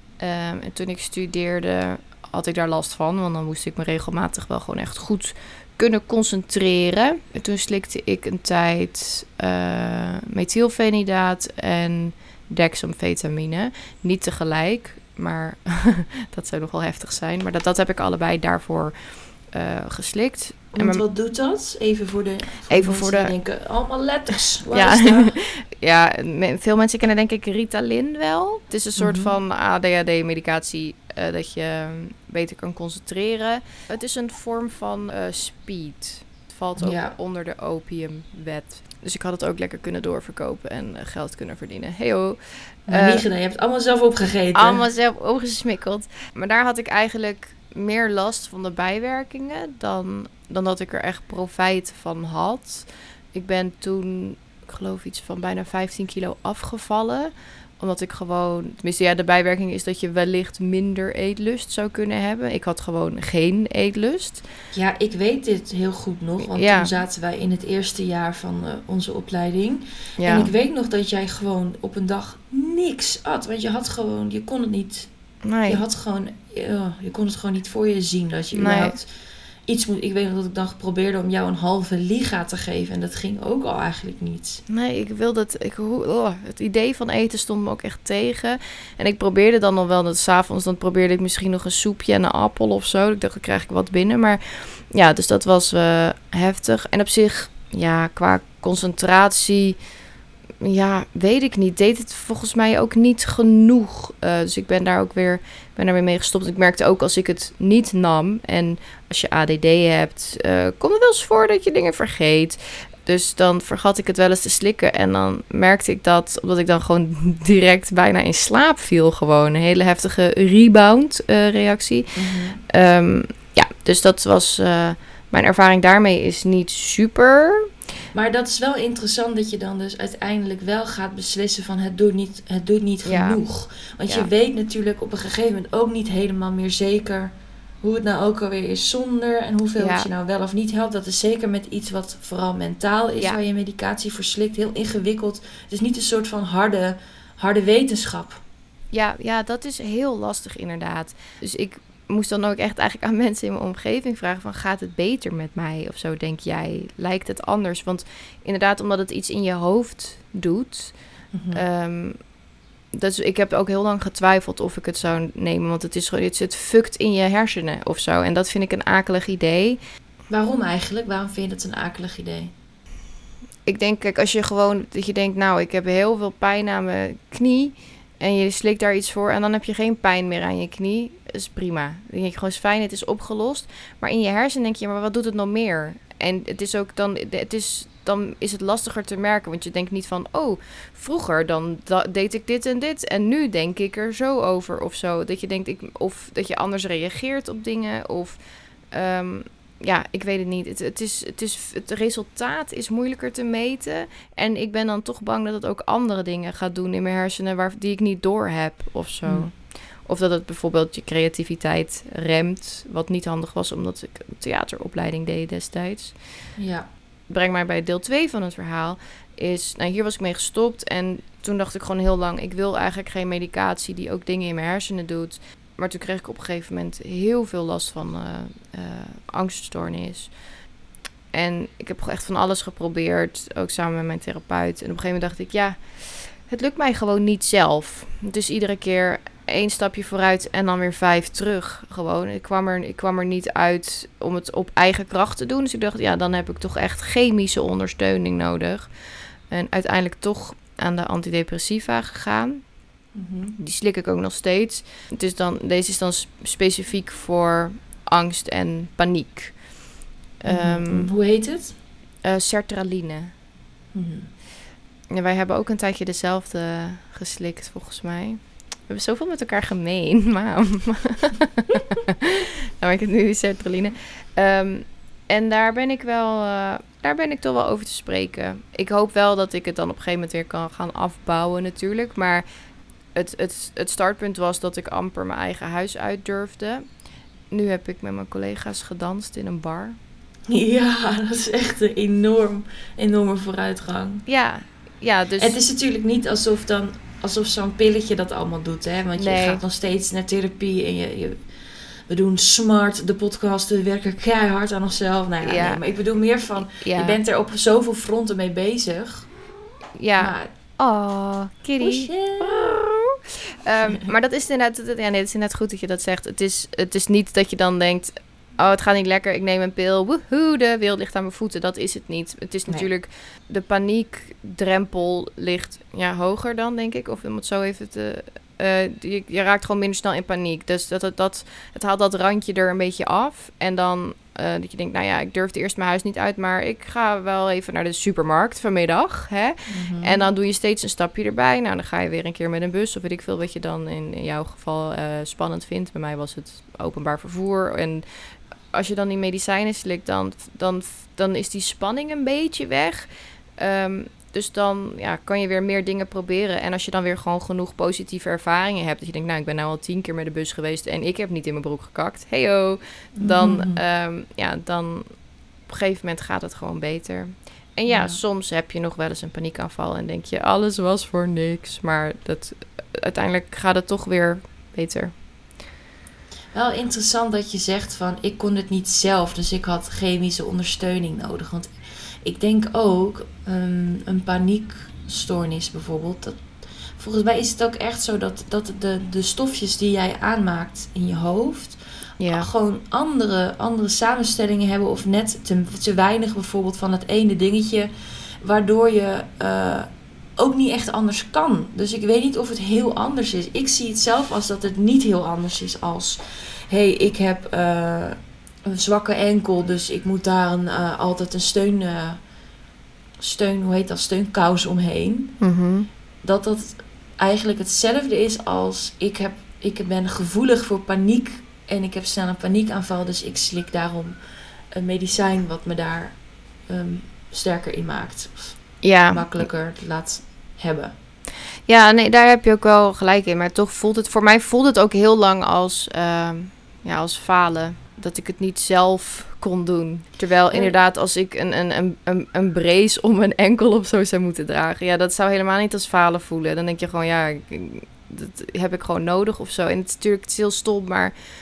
Speaker 3: en toen ik studeerde had ik daar last van, want dan moest ik me regelmatig wel gewoon echt goed kunnen concentreren. En toen slikte ik een tijd uh, methylfenidaat en dexamfetamine. Niet tegelijk, maar dat zou nog wel heftig zijn. Maar dat, dat heb ik allebei daarvoor uh, geslikt.
Speaker 2: En maar, wat doet dat? Even voor de voor
Speaker 3: even voor de
Speaker 2: denken, allemaal letters. Waar
Speaker 3: ja,
Speaker 2: is dat?
Speaker 3: ja, veel mensen kennen denk ik Ritalin wel. Het is een soort
Speaker 2: mm-hmm.
Speaker 3: van A D H D-medicatie uh, dat je beter kan concentreren. Het is een vorm van uh, speed. Het valt ook ja. onder de opiumwet. Dus ik had het ook lekker kunnen doorverkopen en uh, geld kunnen verdienen. Heyo.
Speaker 2: Maar uh, niet gedaan. Je hebt het allemaal zelf opgegeten.
Speaker 3: Allemaal zelf opgesmikkeld. Maar daar had ik eigenlijk meer last van de bijwerkingen dan, dan dat ik er echt profijt van had. Ik ben toen, ik geloof iets van bijna vijftien kilo afgevallen. Omdat ik gewoon, tenminste ja, de bijwerking is dat je wellicht minder eetlust zou kunnen hebben. Ik had gewoon geen eetlust.
Speaker 2: Ja, ik weet dit heel goed nog. Want ja. toen zaten wij in het eerste jaar van uh, onze opleiding. Ja. En ik weet nog dat jij gewoon op een dag niks at. Want je had gewoon, je kon het niet. Nee. Je had gewoon, uh, je kon het gewoon niet voor je zien dat je überhaupt nee. iets moet. Ik weet nog dat ik dan probeerde om jou een halve liga te geven. En dat ging ook al eigenlijk niet.
Speaker 3: Nee, ik wilde het. Ik, oh, het idee van eten stond me ook echt tegen. En ik probeerde dan nog wel, dat 's avonds, dan probeerde ik misschien nog een soepje en een appel of zo. Ik dacht, dan krijg ik wat binnen. Maar ja, dus dat was uh, heftig. En op zich, ja, qua concentratie, ja, weet ik niet. Deed het volgens mij ook niet genoeg. Uh, dus ik ben daar ook weer, ben daar weer mee gestopt. Ik merkte ook als ik het niet nam. En als je A D D hebt, uh, komt het wel eens voor dat je dingen vergeet. Dus dan vergat ik het wel eens te slikken. En dan merkte ik dat, omdat ik dan gewoon direct bijna in slaap viel. Gewoon een hele heftige rebound uh, reactie. Mm-hmm. Um, ja, dus dat was, uh, mijn ervaring daarmee is niet super.
Speaker 2: Maar dat is wel interessant dat je dan dus uiteindelijk wel gaat beslissen van het doet niet, het doet niet ja. genoeg. Want ja. je weet natuurlijk op een gegeven moment ook niet helemaal meer zeker hoe het nou ook alweer is zonder en hoeveel ja. het je nou wel of niet helpt. Dat is zeker met iets wat vooral mentaal is, ja. waar je medicatie voor slikt. Heel ingewikkeld. Het is niet een soort van harde, harde wetenschap.
Speaker 3: Ja, ja, dat is heel lastig inderdaad. Dus ik moest dan ook echt eigenlijk aan mensen in mijn omgeving vragen van, gaat het beter met mij of zo, denk jij? Lijkt het anders? Want inderdaad, omdat het iets in je hoofd doet.
Speaker 2: Mhm.
Speaker 3: Um, dus ik heb ook heel lang getwijfeld of ik het zou nemen, want het is gewoon, het, het fukt in je hersenen of zo. En dat vind ik een akelig idee.
Speaker 2: Waarom eigenlijk? Waarom vind je het een akelig idee?
Speaker 3: Ik denk, kijk, als je gewoon, dat je denkt, nou, ik heb heel veel pijn aan mijn knie en je slikt daar iets voor en dan heb je geen pijn meer aan je knie, is prima. Dan denk je gewoon, is fijn, het is opgelost. Maar in je hersenen denk je, maar wat doet het nog meer? En het is ook dan, het is, dan is het lastiger te merken, want je denkt niet van, oh, vroeger dan da- deed ik dit en dit en nu denk ik er zo over of zo. Dat je denkt, ik, of dat je anders reageert op dingen of... Um, Ja, ik weet het niet. Het, het, is, het, is, het resultaat is moeilijker te meten. En ik ben dan toch bang dat het ook andere dingen gaat doen in mijn hersenen waar, die ik niet door heb of zo.
Speaker 2: Hmm.
Speaker 3: Of dat het bijvoorbeeld je creativiteit remt. Wat niet handig was omdat ik een theateropleiding deed destijds.
Speaker 2: Ja.
Speaker 3: Breng mij bij deel twee van het verhaal. Is, nou, hier was ik mee gestopt. En toen dacht ik gewoon heel lang, ik wil eigenlijk geen medicatie die ook dingen in mijn hersenen doet. Maar toen kreeg ik op een gegeven moment heel veel last van uh, uh, angststoornis. En ik heb echt van alles geprobeerd, ook samen met mijn therapeut. En op een gegeven moment dacht ik, ja, het lukt mij gewoon niet zelf. Dus iedere keer één stapje vooruit en dan weer vijf terug. Gewoon, ik kwam er, ik kwam er niet uit om het op eigen kracht te doen. Dus ik dacht, ja, dan heb ik toch echt chemische ondersteuning nodig. En uiteindelijk toch aan de antidepressiva gegaan.
Speaker 2: Mm-hmm.
Speaker 3: Die slik ik ook nog steeds. Het is dan, deze is dan specifiek voor angst en paniek.
Speaker 2: Mm-hmm.
Speaker 3: Um,
Speaker 2: Hoe heet het?
Speaker 3: Uh, sertraline.
Speaker 2: Mm-hmm.
Speaker 3: Ja, wij hebben ook een tijdje dezelfde geslikt, volgens mij. We hebben zoveel met elkaar gemeen, mam. Nou, ik heb nu sertraline. Um, en daar ben ik wel... Uh, daar ben ik toch wel over te spreken. Ik hoop wel dat ik het dan op een gegeven moment weer kan gaan afbouwen natuurlijk. Maar het, het, het startpunt was dat ik amper mijn eigen huis uit durfde. Nu heb ik met mijn collega's gedanst in een bar.
Speaker 2: Ja, dat is echt een enorm, enorme vooruitgang.
Speaker 3: Ja, ja, dus...
Speaker 2: Het is natuurlijk niet alsof, dan, alsof zo'n pilletje dat allemaal doet, hè? Want je
Speaker 3: Nee.
Speaker 2: gaat nog steeds naar therapie en je... je we doen smart, de podcast, we werken keihard aan onszelf. Nou ja,
Speaker 3: Ja.
Speaker 2: nee, maar ik bedoel meer van...
Speaker 3: Ja.
Speaker 2: Je bent er op zoveel fronten mee bezig.
Speaker 3: Ja.
Speaker 2: Maar,
Speaker 3: Oh, kitty. Um, maar dat is inderdaad... Ja, nee, het is inderdaad goed dat je dat zegt. Het is, het is niet dat je dan denkt... Oh, het gaat niet lekker, ik neem een pil. Woehoe, de wereld ligt aan mijn voeten. Dat is het niet. Het is
Speaker 2: Nee.
Speaker 3: natuurlijk... De paniekdrempel ligt ja, hoger dan, denk ik. Of om het zo even te... Uh, je, je raakt gewoon minder snel in paniek. Dus dat, dat, dat, het haalt dat randje er een beetje af. En dan uh, dat je denkt, nou ja, ik durfde eerst mijn huis niet uit... maar ik ga wel even naar de supermarkt vanmiddag. Hè?
Speaker 2: mm-hmm.
Speaker 3: En dan doe je steeds een stapje erbij. Nou, dan ga je weer een keer met een bus... of weet ik veel wat je dan in, in jouw geval uh, spannend vindt. Bij mij was het openbaar vervoer. En als je dan die medicijnen slikt... dan, dan, dan is die spanning een beetje weg... Um, Dus dan ja, kan je weer meer dingen proberen. En als je dan weer gewoon genoeg positieve ervaringen hebt... dat je denkt, nou, ik ben nou al tien keer met de bus geweest... en ik heb niet in mijn broek gekakt. Heyo! Dan,
Speaker 2: Mm-hmm.
Speaker 3: um, ja, dan op een gegeven moment gaat het gewoon beter. En ja,
Speaker 2: Ja.
Speaker 3: soms heb je nog wel eens een paniekaanval... en denk je, alles was voor niks. Maar dat, uiteindelijk gaat het toch weer beter.
Speaker 2: Wel interessant dat je zegt van... ik kon het niet zelf, dus ik had chemische ondersteuning nodig. Want ik denk ook, um, een paniekstoornis bijvoorbeeld... Dat, volgens mij is het ook echt zo dat, dat de, de stofjes die jij aanmaakt in je hoofd...
Speaker 3: Ja.
Speaker 2: gewoon andere, andere samenstellingen hebben... of net te, te weinig bijvoorbeeld van het ene dingetje... waardoor je uh, ook niet echt anders kan. Dus ik weet niet of het heel anders is. Ik zie het zelf als dat het niet heel anders is als... hé, hey, ik heb... Uh, een zwakke enkel, dus ik moet daar een, uh, altijd een steun, uh, steun, hoe heet dat, steunkous omheen.
Speaker 3: Mm-hmm.
Speaker 2: Dat dat eigenlijk hetzelfde is als ik, heb, ik ben gevoelig voor paniek en ik heb snel een paniekaanval, dus ik slik daarom een medicijn wat me daar um, sterker in maakt. Of
Speaker 3: Ja.
Speaker 2: makkelijker laat hebben.
Speaker 3: Ja, nee, daar heb je ook wel gelijk in. Maar toch voelt het, voor mij voelt het ook heel lang als, uh, ja, als falen. Dat ik het niet zelf kon doen. Terwijl inderdaad als ik een, een, een, een, een brace om mijn enkel of zo zou moeten dragen. Ja, dat zou helemaal niet als falen voelen. Dan denk je gewoon, ja, ik, dat heb ik gewoon nodig of zo. En het is natuurlijk het is heel stom, maar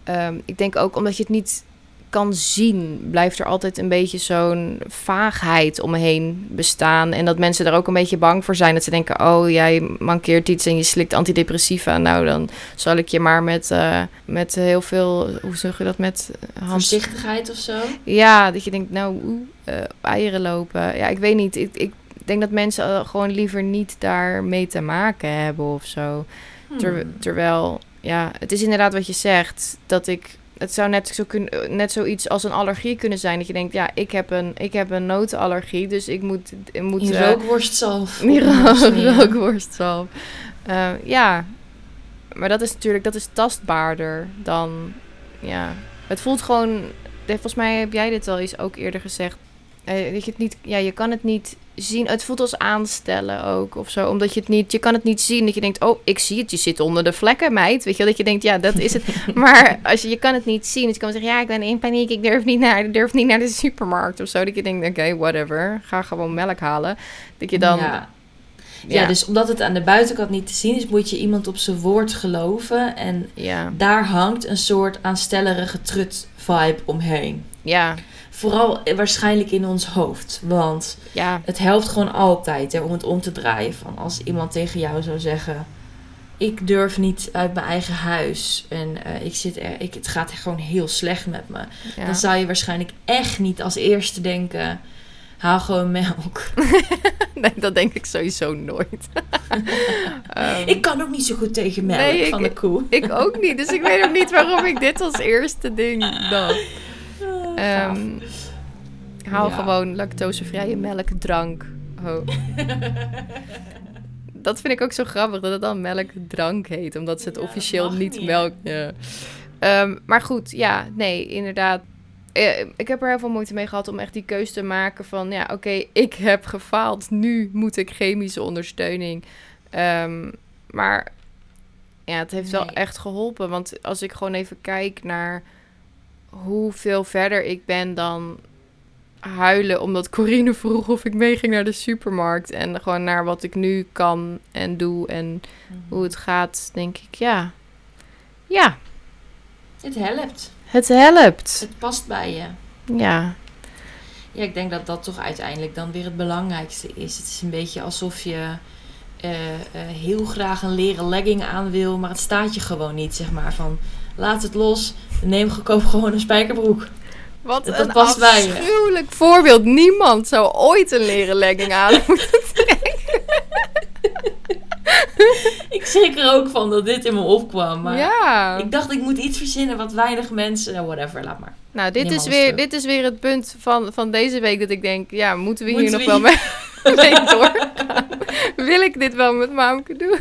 Speaker 3: um, ik denk ook omdat je het niet kan zien, blijft er altijd een beetje zo'n vaagheid omheen bestaan. En dat mensen daar ook een beetje bang voor zijn. Dat ze denken, oh, jij mankeert iets en je slikt antidepressiva. Nou, dan zal ik je maar met, uh, met heel veel, hoe zeg je dat, met hand...
Speaker 2: Voorzichtigheid of zo?
Speaker 3: Ja, dat je denkt, nou, oeh, uh, eieren lopen. Ja, ik weet niet. Ik, ik denk dat mensen uh, gewoon liever niet daarmee te maken hebben of zo. Hmm. Ter, terwijl, ja, het is inderdaad wat je zegt, dat ik... Het zou net, zo kun, net zoiets als een allergie kunnen zijn. Dat je denkt, ja, ik heb een, ik heb een notenallergie. Dus ik moet... Ik moet
Speaker 2: die uh, rookworstzalf.
Speaker 3: Die ro- rookworstzalf. Uh, ja. Maar dat is natuurlijk... Dat is tastbaarder dan... Ja. Het voelt gewoon... Volgens mij heb jij dit al eens ook eerder gezegd. Uh, dat je het niet... Ja, je kan het niet zien. Het voelt als aanstellen ook of zo. Omdat je het niet... Je kan het niet zien. Dat je denkt, oh, ik zie het. Je zit onder de vlekken, meid. Weet je wel? Dat je denkt, ja, dat is het. Maar als je, je kan het niet zien. Dus je kan zeggen, ja, ik ben in paniek. Ik durf niet naar, ik durf niet naar de supermarkt of zo. Dat je denkt, oké, okay, whatever. Ga gewoon melk halen. Dat je dan...
Speaker 2: Ja. Ja. ja, dus omdat het aan de buitenkant niet te zien is, moet je iemand op zijn woord geloven. En
Speaker 3: ja.
Speaker 2: daar hangt een soort aanstellerige trut vibe omheen.
Speaker 3: Ja.
Speaker 2: Vooral waarschijnlijk in ons hoofd. Want
Speaker 3: ja.
Speaker 2: het helpt gewoon altijd hè, om het om te draaien. Van als iemand tegen jou zou zeggen, ik durf niet uit mijn eigen huis. En uh, ik zit er, ik, het gaat gewoon heel slecht met me.
Speaker 3: Ja.
Speaker 2: Dan zou je waarschijnlijk echt niet als eerste denken, haal gewoon melk.
Speaker 3: Nee, dat denk ik sowieso nooit.
Speaker 2: um, ik kan ook niet zo goed tegen melk
Speaker 3: nee,
Speaker 2: van
Speaker 3: ik,
Speaker 2: de koe.
Speaker 3: Ik ook niet. Dus ik weet ook niet waarom ik dit als eerste ding dacht. Um, haal ja. gewoon lactosevrije melkdrank. Oh. Dat vind ik ook zo grappig, dat het dan melkdrank heet. Omdat ze het ja, officieel niet, niet melk... Ja. Um, maar goed, ja, nee, inderdaad. Ik heb er heel veel moeite mee gehad om echt die keuze te maken van... ja, oké, okay, ik heb gefaald. Nu moet ik chemische ondersteuning. Um, maar ja, het heeft nee. wel echt geholpen. Want als ik gewoon even kijk naar hoeveel verder ik ben dan huilen... omdat Corine vroeg of ik meeging naar de supermarkt... en gewoon naar wat ik nu kan en doe en mm-hmm. hoe het gaat, denk ik, ja. Ja.
Speaker 2: Het helpt.
Speaker 3: Het helpt.
Speaker 2: Het past bij je.
Speaker 3: Ja.
Speaker 2: Ja, ik denk dat dat toch uiteindelijk dan weer het belangrijkste is. Het is een beetje alsof je uh, uh, heel graag een leren legging aan wil, maar het staat je gewoon niet, zeg maar. Van, laat het los, neem goedkoop gewoon een spijkerbroek.
Speaker 3: Wat
Speaker 2: dat,
Speaker 3: een
Speaker 2: dat past bij je.
Speaker 3: Afschuwelijk voorbeeld. Niemand zou ooit een leren legging aan moeten trekken.
Speaker 2: Ik schrik er ook van dat dit in me opkwam. Maar
Speaker 3: ja.
Speaker 2: ik dacht, ik moet iets verzinnen wat weinig mensen... Whatever, laat maar.
Speaker 3: Nou, dit, is weer, dit is weer het punt van, van deze week dat ik denk... Ja, moeten we hier
Speaker 2: moeten
Speaker 3: nog
Speaker 2: we
Speaker 3: wel mee, mee doorgaan? Wil ik dit wel met Maamke doen?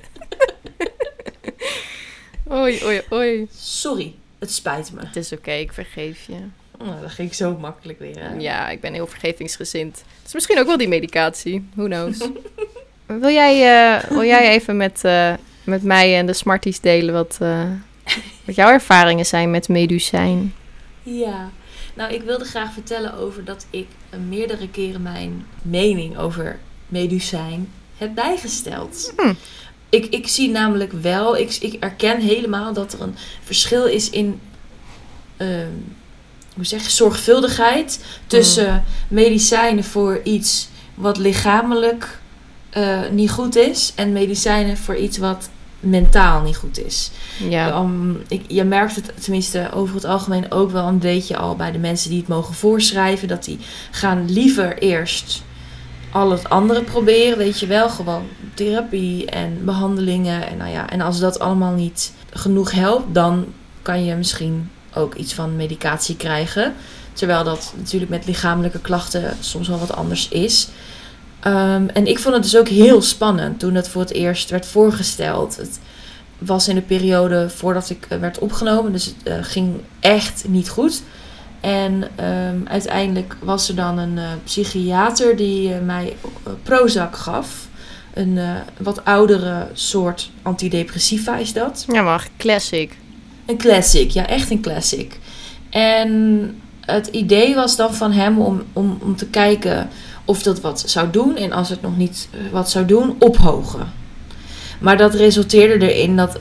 Speaker 3: Oei, oei, oei.
Speaker 2: Sorry, het spijt me.
Speaker 3: Het is oké, okay, ik vergeef je.
Speaker 2: Nou, dat ging zo makkelijk weer. Hè?
Speaker 3: Ja, ik ben heel vergevingsgezind. Het is misschien ook wel die medicatie. Who knows? Wil jij, uh, wil jij even met, uh, met mij en de Smarties delen wat, uh, wat jouw ervaringen zijn met Medusijn?
Speaker 2: Ja, nou ik wilde graag vertellen over dat ik uh, meerdere keren mijn mening over Medusijn heb bijgesteld. Hm. Ik, ik zie namelijk wel, ik, ik erken helemaal dat er een verschil is in... Uh, hoe zeg je, zorgvuldigheid tussen mm. medicijnen voor iets wat lichamelijk uh, niet goed is en medicijnen voor iets wat mentaal niet goed is.
Speaker 3: Ja.
Speaker 2: Um, ik, je merkt het tenminste over het algemeen ook wel een beetje al bij de mensen die het mogen voorschrijven, dat die gaan liever eerst al het andere proberen, weet je wel, gewoon therapie en behandelingen en nou ja, en als dat allemaal niet genoeg helpt, dan kan je misschien ook iets van medicatie krijgen. Terwijl dat natuurlijk met lichamelijke klachten soms wel wat anders is. Um, en ik vond het dus ook heel spannend toen het voor het eerst werd voorgesteld. Het was in de periode voordat ik uh, werd opgenomen. Dus het uh, ging echt niet goed. En um, uiteindelijk was er dan een uh, psychiater die uh, mij uh, Prozac gaf. Een uh, wat oudere soort antidepressiva is dat.
Speaker 3: Ja, maar classic.
Speaker 2: Een classic, ja, echt een classic. En het idee was dan van hem om, om, om te kijken of dat wat zou doen. En als het nog niet wat zou doen, ophogen. Maar dat resulteerde erin dat uh,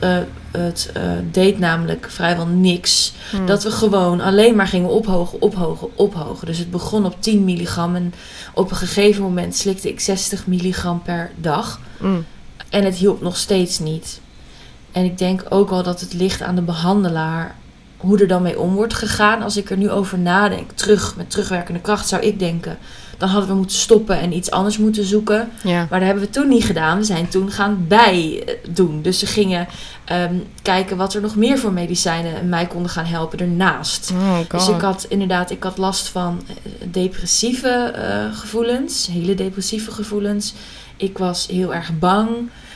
Speaker 2: het uh, deed namelijk vrijwel niks.
Speaker 3: Hmm.
Speaker 2: Dat we gewoon alleen maar gingen ophogen, ophogen, ophogen. Dus het begon op tien milligram. En op een gegeven moment slikte ik zestig milligram per dag.
Speaker 3: Mm.
Speaker 2: En het hielp nog steeds niet. En ik denk ook wel dat het ligt aan de behandelaar hoe er dan mee om wordt gegaan. Als ik er nu over nadenk, terug met terugwerkende kracht, zou ik denken, dan hadden we moeten stoppen en iets anders moeten zoeken.
Speaker 3: Ja.
Speaker 2: Maar dat hebben we toen niet gedaan. We zijn toen gaan bij doen. Dus ze gingen um, kijken wat er nog meer voor medicijnen mij konden gaan helpen ernaast.
Speaker 3: Oh
Speaker 2: dus ik had inderdaad, ik had last van depressieve uh, gevoelens, hele depressieve gevoelens. Ik was heel erg bang.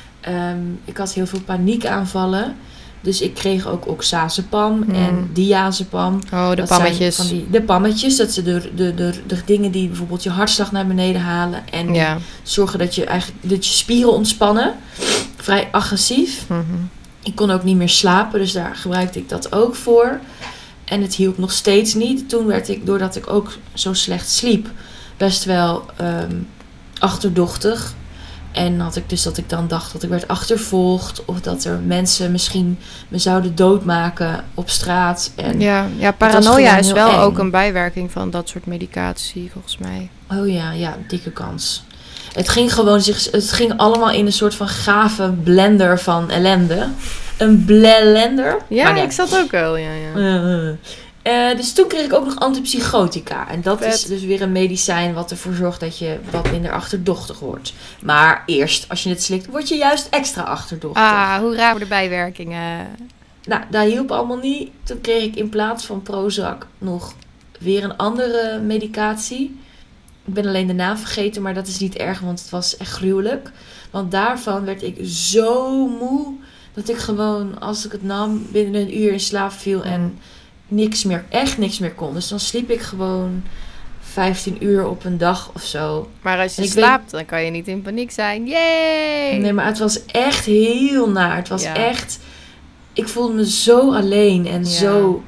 Speaker 2: Um, ik had heel veel paniekaanvallen. Dus ik kreeg ook oxazepam
Speaker 3: Hmm.
Speaker 2: en diazepam.
Speaker 3: Oh, de
Speaker 2: Dat
Speaker 3: pammetjes.
Speaker 2: zijn van die, de pammetjes, dat ze de, de, de, de dingen die bijvoorbeeld je hartslag naar beneden halen. En
Speaker 3: Ja.
Speaker 2: zorgen dat je, eigenlijk, dat je spieren ontspannen. Vrij agressief.
Speaker 3: Mm-hmm.
Speaker 2: Ik kon ook niet meer slapen, dus daar gebruikte ik dat ook voor. En het hielp nog steeds niet. Toen werd ik, doordat ik ook zo slecht sliep, best wel um, achterdochtig. En had ik dus dat ik dan dacht dat ik werd achtervolgd. Of dat er mensen misschien me zouden doodmaken op straat. En
Speaker 3: Ja, ja,
Speaker 2: was
Speaker 3: paranoia
Speaker 2: gewoon
Speaker 3: is
Speaker 2: heel
Speaker 3: wel
Speaker 2: eng.
Speaker 3: ook een bijwerking van dat soort medicatie, volgens mij.
Speaker 2: oh ja, ja, dikke kans. Het ging gewoon zich, het ging allemaal in een soort van gave blender van ellende. Een blender.
Speaker 3: Ja,
Speaker 2: Maar nee.
Speaker 3: ik zat ook wel, ja, ja.
Speaker 2: Uh, uh, dus toen kreeg ik ook nog antipsychotica. En dat
Speaker 3: Vet.
Speaker 2: is dus weer een medicijn wat ervoor zorgt dat je wat minder achterdochtig wordt. Maar eerst, als je het slikt, word je juist extra achterdochtig.
Speaker 3: Ah, hoe raar voor de bijwerkingen.
Speaker 2: Nou, dat hielp allemaal niet. Toen kreeg ik in plaats van Prozac nog weer een andere medicatie. Ik ben alleen de naam vergeten, maar dat is niet erg, want het was echt gruwelijk. Want daarvan werd ik zo moe dat ik gewoon, als ik het nam, binnen een uur in slaap viel en niks meer, echt niks meer kon. Dus dan sliep ik gewoon vijftien uur op een dag of zo.
Speaker 3: Maar als je
Speaker 2: En ik
Speaker 3: slaapt, dan kan je niet in paniek zijn. Yay!
Speaker 2: Nee, maar het was echt heel naar. Het was
Speaker 3: Ja.
Speaker 2: echt, ik voelde me zo alleen en
Speaker 3: Ja.
Speaker 2: zo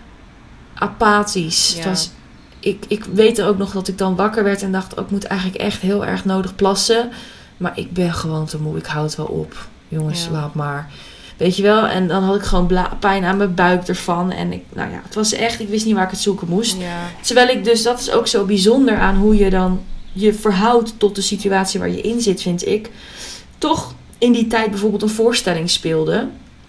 Speaker 2: apathisch.
Speaker 3: Ja.
Speaker 2: Het was, ik, ik weet er ook nog dat ik dan wakker werd en dacht, oh, ik moet eigenlijk echt heel erg nodig plassen. Maar ik ben gewoon te moe. Ik hou het wel op. Jongens,
Speaker 3: Ja.
Speaker 2: laat maar. Weet je wel? En dan had ik gewoon bla- pijn aan mijn buik ervan. En ik, nou ja, het was echt, ik wist niet waar ik het zoeken moest.
Speaker 3: Ja.
Speaker 2: Terwijl ik dus, dat is ook zo bijzonder aan hoe je dan je verhoudt tot de situatie waar je in zit, vind ik. Toch in die tijd bijvoorbeeld een voorstelling speelde.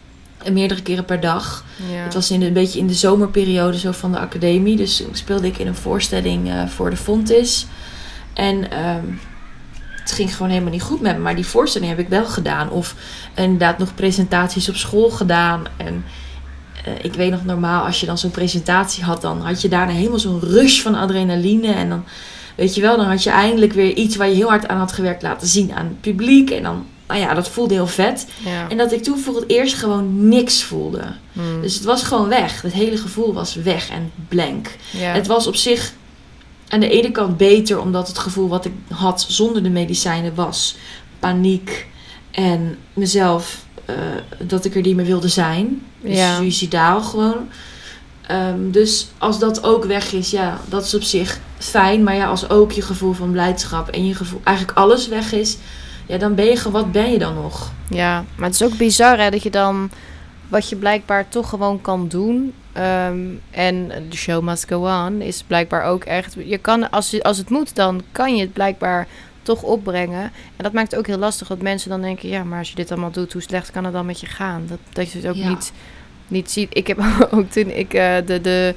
Speaker 2: En meerdere keren per dag.
Speaker 3: Ja.
Speaker 2: Het was in de, een beetje in de zomerperiode zo van de academie. Dus toen speelde ik in een voorstelling uh, voor de Fontis. En um, het ging gewoon helemaal niet goed met me. Maar die voorstelling heb ik wel gedaan. Of inderdaad nog presentaties op school gedaan. En uh, ik weet nog normaal, als je dan zo'n presentatie had, dan had je daarna helemaal zo'n rush van adrenaline. En dan, weet je wel, dan had je eindelijk weer iets waar je heel hard aan had gewerkt laten zien aan het publiek. En dan, nou ja, dat voelde heel vet.
Speaker 3: Ja.
Speaker 2: En dat ik toen voor het eerst gewoon niks voelde.
Speaker 3: Hmm.
Speaker 2: Dus het was gewoon weg. Het hele gevoel was weg en blank.
Speaker 3: Ja.
Speaker 2: Het was op zich aan de ene kant beter, omdat het gevoel wat ik had zonder de medicijnen was paniek en mezelf, uh, dat ik er niet meer wilde zijn. Dus
Speaker 3: Ja.
Speaker 2: suïcidaal gewoon. Um, dus als dat ook weg is, ja, dat is op zich fijn. Maar ja, als ook je gevoel van blijdschap en je gevoel, eigenlijk alles weg is, ja, dan ben je gewoon, wat ben je dan nog?
Speaker 3: Ja, maar het is ook bizar hè, dat je dan, wat je blijkbaar toch gewoon kan doen. Um, en de show must go on is blijkbaar ook echt, je kan, als, je, als het moet, dan kan je het blijkbaar toch opbrengen. En dat maakt het ook heel lastig, dat mensen dan denken, ja, maar als je dit allemaal doet, hoe slecht kan het dan met je gaan? Dat, dat je het ook
Speaker 2: Ja.
Speaker 3: niet, niet ziet. Ik heb ook toen ik uh, de... de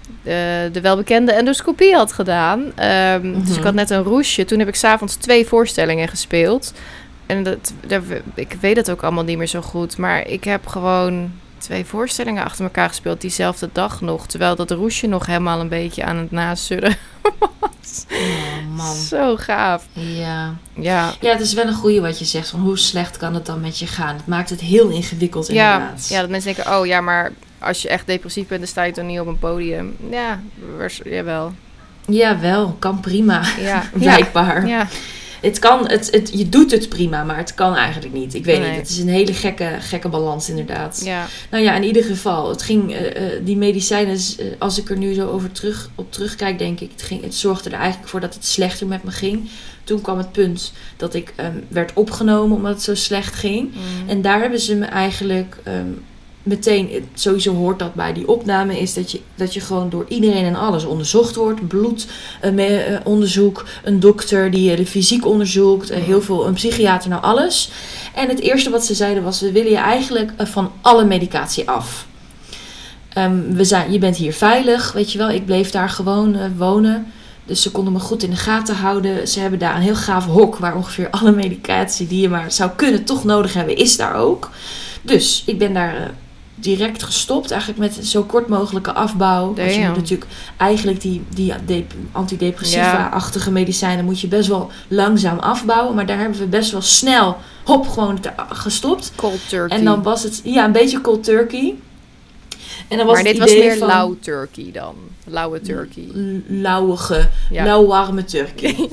Speaker 3: De, de welbekende endoscopie had gedaan. Um,
Speaker 2: Mm-hmm.
Speaker 3: Dus ik had net een roesje. Toen heb ik 's avonds twee voorstellingen gespeeld. En dat, dat, ik weet het ook allemaal niet meer zo goed. Maar ik heb gewoon twee voorstellingen achter elkaar gespeeld. Diezelfde dag nog. Terwijl dat roesje nog helemaal een beetje aan het nasurren was.
Speaker 2: Oh man.
Speaker 3: Zo gaaf.
Speaker 2: Ja.
Speaker 3: Ja.
Speaker 2: Ja, het is wel een goeie wat je zegt. Van hoe slecht kan het dan met je gaan? Het maakt het heel ingewikkeld
Speaker 3: Ja,
Speaker 2: inderdaad.
Speaker 3: ja, dat mensen denken, oh ja, maar als je echt depressief bent, dan sta je toch niet op een podium. Ja, waars- jawel.
Speaker 2: Jawel, kan prima.
Speaker 3: Ja,
Speaker 2: Blijkbaar.
Speaker 3: Ja.
Speaker 2: Het kan, het, het, je doet het prima, maar het kan eigenlijk niet. Ik weet
Speaker 3: Nee.
Speaker 2: niet, het is een hele gekke, gekke balans inderdaad.
Speaker 3: Ja.
Speaker 2: Nou ja, in ieder geval, het ging, uh, uh, die medicijnen, uh, als ik er nu zo over terug, op terugkijk, denk ik, het, ging, het zorgde er eigenlijk voor dat het slechter met me ging. Toen kwam het punt dat ik um, werd opgenomen omdat het zo slecht ging.
Speaker 3: Mm.
Speaker 2: En daar hebben ze me eigenlijk um, meteen, sowieso hoort dat bij die opname, is dat je, dat je gewoon door iedereen en alles onderzocht wordt. Bloedonderzoek, uh, een dokter die uh, de fysiek onderzoekt, uh, heel veel, een psychiater, nou alles. En het eerste wat ze zeiden was, we willen je eigenlijk uh, van alle medicatie af. Um, we zijn, je bent hier veilig, weet je wel. Ik bleef daar gewoon uh, wonen. Dus ze konden me goed in de gaten houden. Ze hebben daar een heel gaaf hok waar ongeveer alle medicatie die je maar zou kunnen toch nodig hebben, is daar ook. Dus ik ben daar uh, direct gestopt. Eigenlijk met zo kort mogelijke afbouw.
Speaker 3: Damn.
Speaker 2: Want je moet natuurlijk eigenlijk die, die de, antidepressiva-achtige medicijnen moet je best wel langzaam afbouwen. Maar daar hebben we best wel snel, hop, gewoon te, gestopt.
Speaker 3: Cold turkey.
Speaker 2: En dan was het, ja, een beetje cold turkey. En dan was
Speaker 3: maar
Speaker 2: het
Speaker 3: dit was
Speaker 2: idee
Speaker 3: meer
Speaker 2: van,
Speaker 3: lauw turkey dan. Lauwe turkey.
Speaker 2: L- lauwige,
Speaker 3: Ja.
Speaker 2: lauwwarme turkey.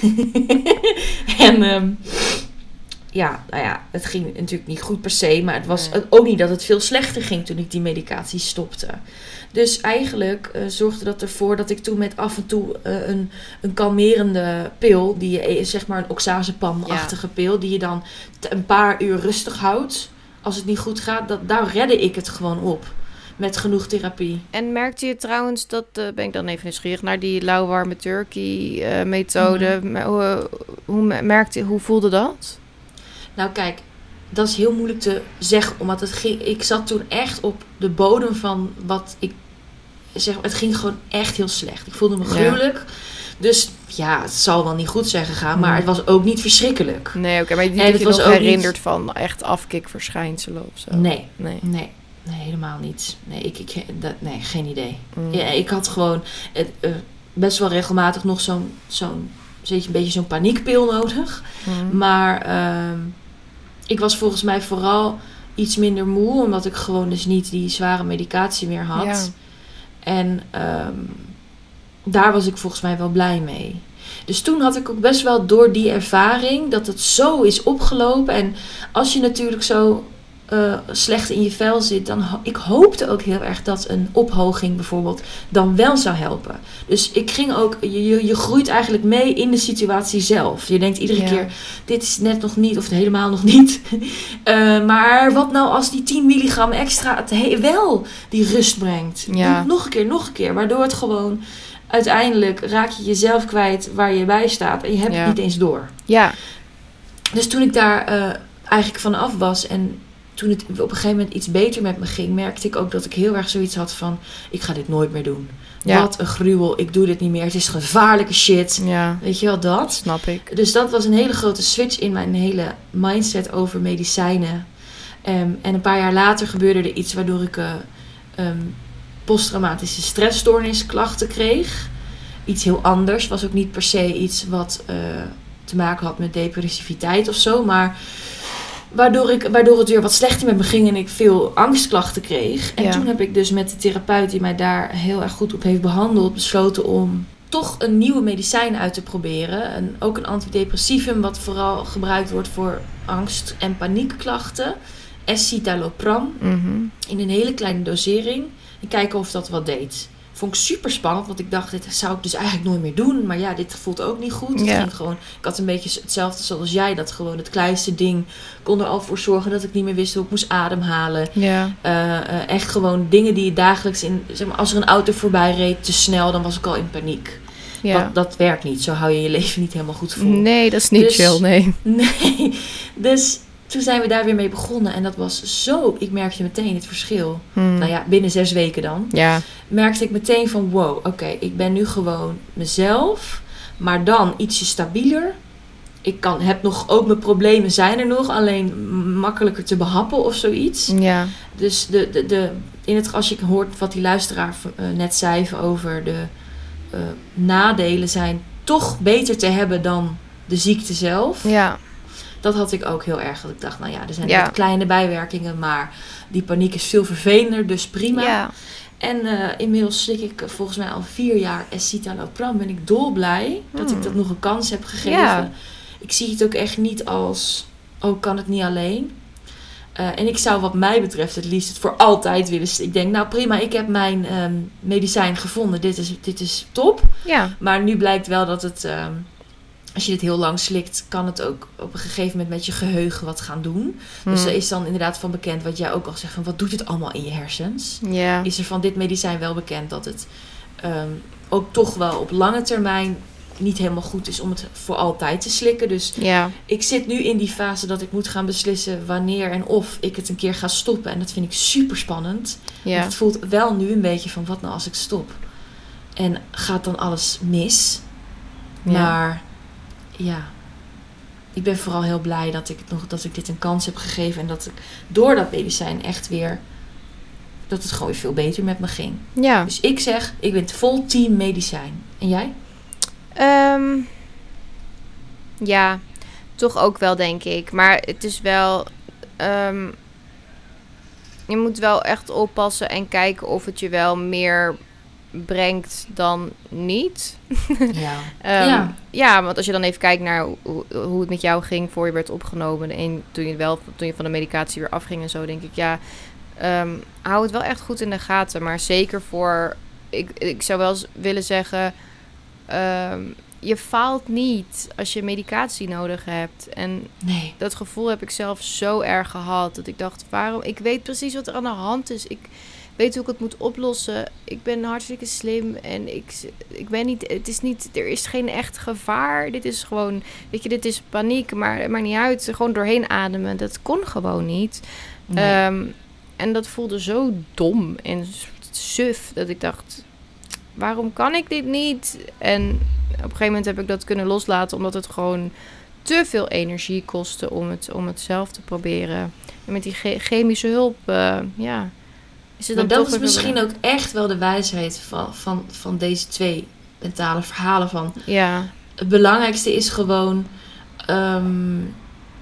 Speaker 2: en um, ja, nou ja, het ging natuurlijk niet goed per se. Maar het was
Speaker 3: Nee.
Speaker 2: ook niet dat het veel slechter ging toen ik die medicatie stopte. Dus eigenlijk uh, zorgde dat ervoor dat ik toen met af en toe uh, een, een kalmerende pil, die je, zeg maar een oxazepam-achtige
Speaker 3: Ja.
Speaker 2: pil, die je dan t- een paar uur rustig houdt als het niet goed gaat, dat, daar redde ik het gewoon op. Met genoeg therapie.
Speaker 3: En merkte je trouwens dat, uh, ben ik dan even nieuwsgierig, naar die lauwwarme turkey uh, methode.
Speaker 2: Mhm.
Speaker 3: Maar Hoe, hoe merkte, hoe voelde dat?
Speaker 2: Nou kijk, dat is heel moeilijk te zeggen. Omdat het ging, ik zat toen echt op de bodem van wat ik zeg. Het ging gewoon echt heel slecht. Ik voelde me
Speaker 3: Ja.
Speaker 2: gruwelijk. Dus ja, het zal wel niet goed zijn gegaan. Maar
Speaker 3: Mhm.
Speaker 2: het was ook niet verschrikkelijk.
Speaker 3: Nee, oké, maar niet
Speaker 2: En
Speaker 3: dat
Speaker 2: het
Speaker 3: je
Speaker 2: was
Speaker 3: nog
Speaker 2: ook
Speaker 3: herinnert
Speaker 2: niet-
Speaker 3: van echt afkikverschijnselen of zo.
Speaker 2: Nee,
Speaker 3: Nee.
Speaker 2: nee. Nee, helemaal niet. Nee, ik, ik, dat, nee geen idee.
Speaker 3: Mm.
Speaker 2: Ja, ik had gewoon het, uh, best wel regelmatig nog zo'n, zo'n, een beetje zo'n paniekpil nodig.
Speaker 3: Mm.
Speaker 2: Maar uh, ik was volgens mij vooral iets minder moe. Omdat ik gewoon dus niet die zware medicatie meer had.
Speaker 3: Ja.
Speaker 2: En um, daar was ik volgens mij wel blij mee. Dus toen had ik ook best wel door die ervaring dat het zo is opgelopen. En als je natuurlijk zo uh, slecht in je vel zit, dan ho- ik hoopte ook heel erg dat een ophoging bijvoorbeeld dan wel zou helpen. Dus ik ging ook, je, je, je groeit eigenlijk mee in de situatie zelf. Je denkt iedere
Speaker 3: Ja.
Speaker 2: keer, dit is net nog niet of helemaal nog niet. uh, maar wat nou als die tien milligram extra het he- wel die rust brengt?
Speaker 3: Ja.
Speaker 2: Doe het nog een keer, nog een keer. Waardoor het gewoon uiteindelijk raak je jezelf kwijt waar je bij staat. En je hebt
Speaker 3: Ja.
Speaker 2: het niet eens door.
Speaker 3: Ja.
Speaker 2: Dus toen ik daar uh, eigenlijk vanaf was en toen het op een gegeven moment iets beter met me ging, merkte ik ook dat ik heel erg zoiets had van, ik ga dit nooit meer doen.
Speaker 3: Ja.
Speaker 2: Wat een gruwel, ik doe dit niet meer. Het is gevaarlijke shit.
Speaker 3: Ja,
Speaker 2: Weet je wel, dat?
Speaker 3: snap ik.
Speaker 2: Dus dat was een hele grote switch in mijn hele mindset over medicijnen. Um, en een paar jaar later gebeurde er iets waardoor ik uh, um, posttraumatische stressstoornisklachten kreeg. Iets heel anders. Was ook niet per se iets wat uh, te maken had met depressiviteit of zo. Maar waardoor, ik, waardoor het weer wat slechter met me ging en ik veel angstklachten kreeg. En
Speaker 3: Ja.
Speaker 2: toen heb ik dus met de therapeut die mij daar heel erg goed op heeft behandeld, besloten om toch een nieuwe medicijn uit te proberen. En ook een antidepressivum wat vooral gebruikt wordt voor angst- en paniekklachten. Escitalopram.
Speaker 3: Mhm.
Speaker 2: In een hele kleine dosering. En kijken of dat wat deed. Vond ik super spannend, want ik dacht, dit zou ik dus eigenlijk nooit meer doen. Maar ja, dit voelt ook niet goed. Het
Speaker 3: Ja.
Speaker 2: ging gewoon, ik had een beetje hetzelfde zoals jij. Dat gewoon het kleinste ding kon er al voor zorgen dat ik niet meer wist hoe ik moest ademhalen.
Speaker 3: Ja.
Speaker 2: Uh, uh, echt gewoon dingen die je dagelijks in, zeg maar, als er een auto voorbij reed te snel, dan was ik al in paniek.
Speaker 3: Ja.
Speaker 2: Dat, dat werkt niet. Zo hou je je leven niet helemaal goed vol.
Speaker 3: Nee, dat is niet
Speaker 2: Dus-
Speaker 3: chill, nee.
Speaker 2: Nee. Dus toen zijn we daar weer mee begonnen. En dat was zo, ik merkte meteen het verschil.
Speaker 3: Hmm.
Speaker 2: Nou ja, binnen zes weken dan.
Speaker 3: Ja.
Speaker 2: Merkte ik meteen van wow, oké, okay, ik ben nu gewoon mezelf. Maar dan ietsje stabieler. Ik kan, heb nog, ook mijn problemen zijn er nog. Alleen makkelijker te behappen of zoiets.
Speaker 3: Ja.
Speaker 2: Dus de, de, de, in het, als je hoort wat die luisteraar uh, net zei over de uh, nadelen zijn toch beter te hebben dan de ziekte zelf.
Speaker 3: Ja.
Speaker 2: Dat had ik ook heel erg. Dat ik dacht, nou ja, er zijn
Speaker 3: Ja.
Speaker 2: wat kleine bijwerkingen, maar die paniek is veel vervelender, dus prima.
Speaker 3: Ja.
Speaker 2: En uh, inmiddels slik ik volgens mij al vier jaar escitalopram. Ben ik dolblij dat
Speaker 3: Hmm.
Speaker 2: ik dat nog een kans heb gegeven.
Speaker 3: Ja.
Speaker 2: ik zie het ook echt niet als, oh, ik kan het niet alleen. Uh, en ik zou wat mij betreft het liefst het voor altijd willen. Ik denk, nou prima, ik heb mijn um, medicijn gevonden. Dit is, dit is top.
Speaker 3: Ja.
Speaker 2: Maar nu blijkt wel dat het, um, als je dit heel lang slikt, kan het ook op een gegeven moment met je geheugen wat gaan doen. Hmm. Dus er is dan inderdaad van bekend, wat jij ook al zegt, van wat doet het allemaal in je hersens?
Speaker 3: Ja.
Speaker 2: Is er van dit medicijn wel bekend dat het um, ook toch wel op lange termijn niet helemaal goed is om het voor altijd te slikken. Dus
Speaker 3: ja.
Speaker 2: ik zit nu in die fase dat ik moet gaan beslissen wanneer en of ik het een keer ga stoppen. En dat vind ik super spannend.
Speaker 3: Ja.
Speaker 2: Want het voelt wel nu een beetje van, wat nou als ik stop? En gaat dan alles mis? Ja. Maar ja, ik ben vooral heel blij dat ik, het nog, dat ik dit een kans heb gegeven. En dat ik door dat medicijn echt weer, dat het gewoon weer veel beter met me ging.
Speaker 3: Ja.
Speaker 2: Dus ik zeg, ik ben vol team medicijn. En jij?
Speaker 3: Um, ja, toch ook wel, denk ik. Maar het is wel... Um, je moet wel echt oppassen en kijken of het je wel meer brengt dan niet.
Speaker 2: Ja.
Speaker 3: um,
Speaker 2: ja.
Speaker 3: ja, want als je dan even kijkt naar hoe, hoe het met jou ging voor je werd opgenomen en toen je, wel, toen je van de medicatie weer afging en zo, denk ik, ja, um, hou het wel echt goed in de gaten. Maar zeker voor... Ik, ik zou wel willen zeggen... Um, je faalt niet als je medicatie nodig hebt. En
Speaker 2: nee.
Speaker 3: dat gevoel heb ik zelf zo erg gehad. Dat ik dacht, waarom? Ik weet precies wat er aan de hand is. Ik weet hoe ik het moet oplossen. Ik ben hartstikke slim. En ik, ik ben niet... Het is niet... Er is geen echt gevaar. Dit is gewoon... Weet je, dit is paniek. Maar het maakt niet uit. Gewoon doorheen ademen. Dat kon gewoon niet. Nee. Um, en dat voelde zo dom en suf. Dat ik dacht... Waarom kan ik dit niet? En op een gegeven moment heb ik dat kunnen loslaten, omdat het gewoon te veel energie kostte om het, om het zelf te proberen. En met die che- chemische hulp, uh, ja, is het
Speaker 2: maar
Speaker 3: dan
Speaker 2: dat
Speaker 3: toch
Speaker 2: is misschien wel... ook echt wel de wijsheid van, van, van deze twee mentale verhalen van.
Speaker 3: Ja.
Speaker 2: Het belangrijkste is gewoon um,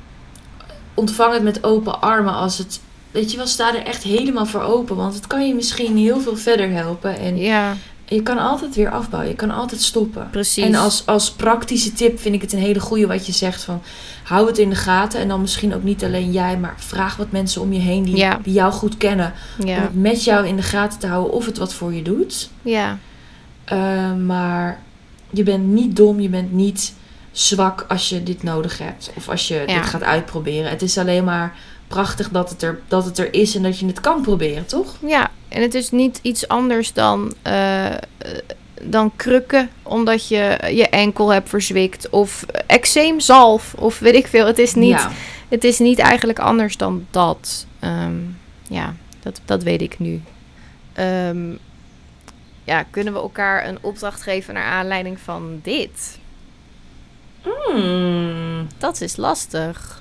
Speaker 2: ontvang het met open armen als het. Weet je wel, sta er echt helemaal voor open, want het kan je misschien heel veel verder helpen. En
Speaker 3: ja.
Speaker 2: Je kan altijd weer afbouwen. Je kan altijd stoppen.
Speaker 3: Precies.
Speaker 2: En als, als praktische tip vind ik het een hele goede wat je zegt van... hou het in de gaten. En dan misschien ook niet alleen jij... maar vraag wat mensen om je heen die,
Speaker 3: ja.
Speaker 2: die jou goed kennen.
Speaker 3: Ja.
Speaker 2: Om het met jou in de gaten te houden of het wat voor je doet.
Speaker 3: Ja.
Speaker 2: Uh, maar je bent niet dom. Je bent niet zwak als je dit nodig hebt. Of als je ja. dit gaat uitproberen. Het is alleen maar prachtig dat het, er, dat het er is en dat je het kan proberen, toch?
Speaker 3: Ja. En het is niet iets anders dan, uh, dan krukken, omdat je je enkel hebt verzwikt. Of eczeemzalf, of weet ik veel. Het is niet, ja. het is niet eigenlijk anders dan dat. Um, ja, dat, dat weet ik nu. Um, ja, kunnen we elkaar een opdracht geven naar aanleiding van dit?
Speaker 2: Mm.
Speaker 3: Dat is lastig.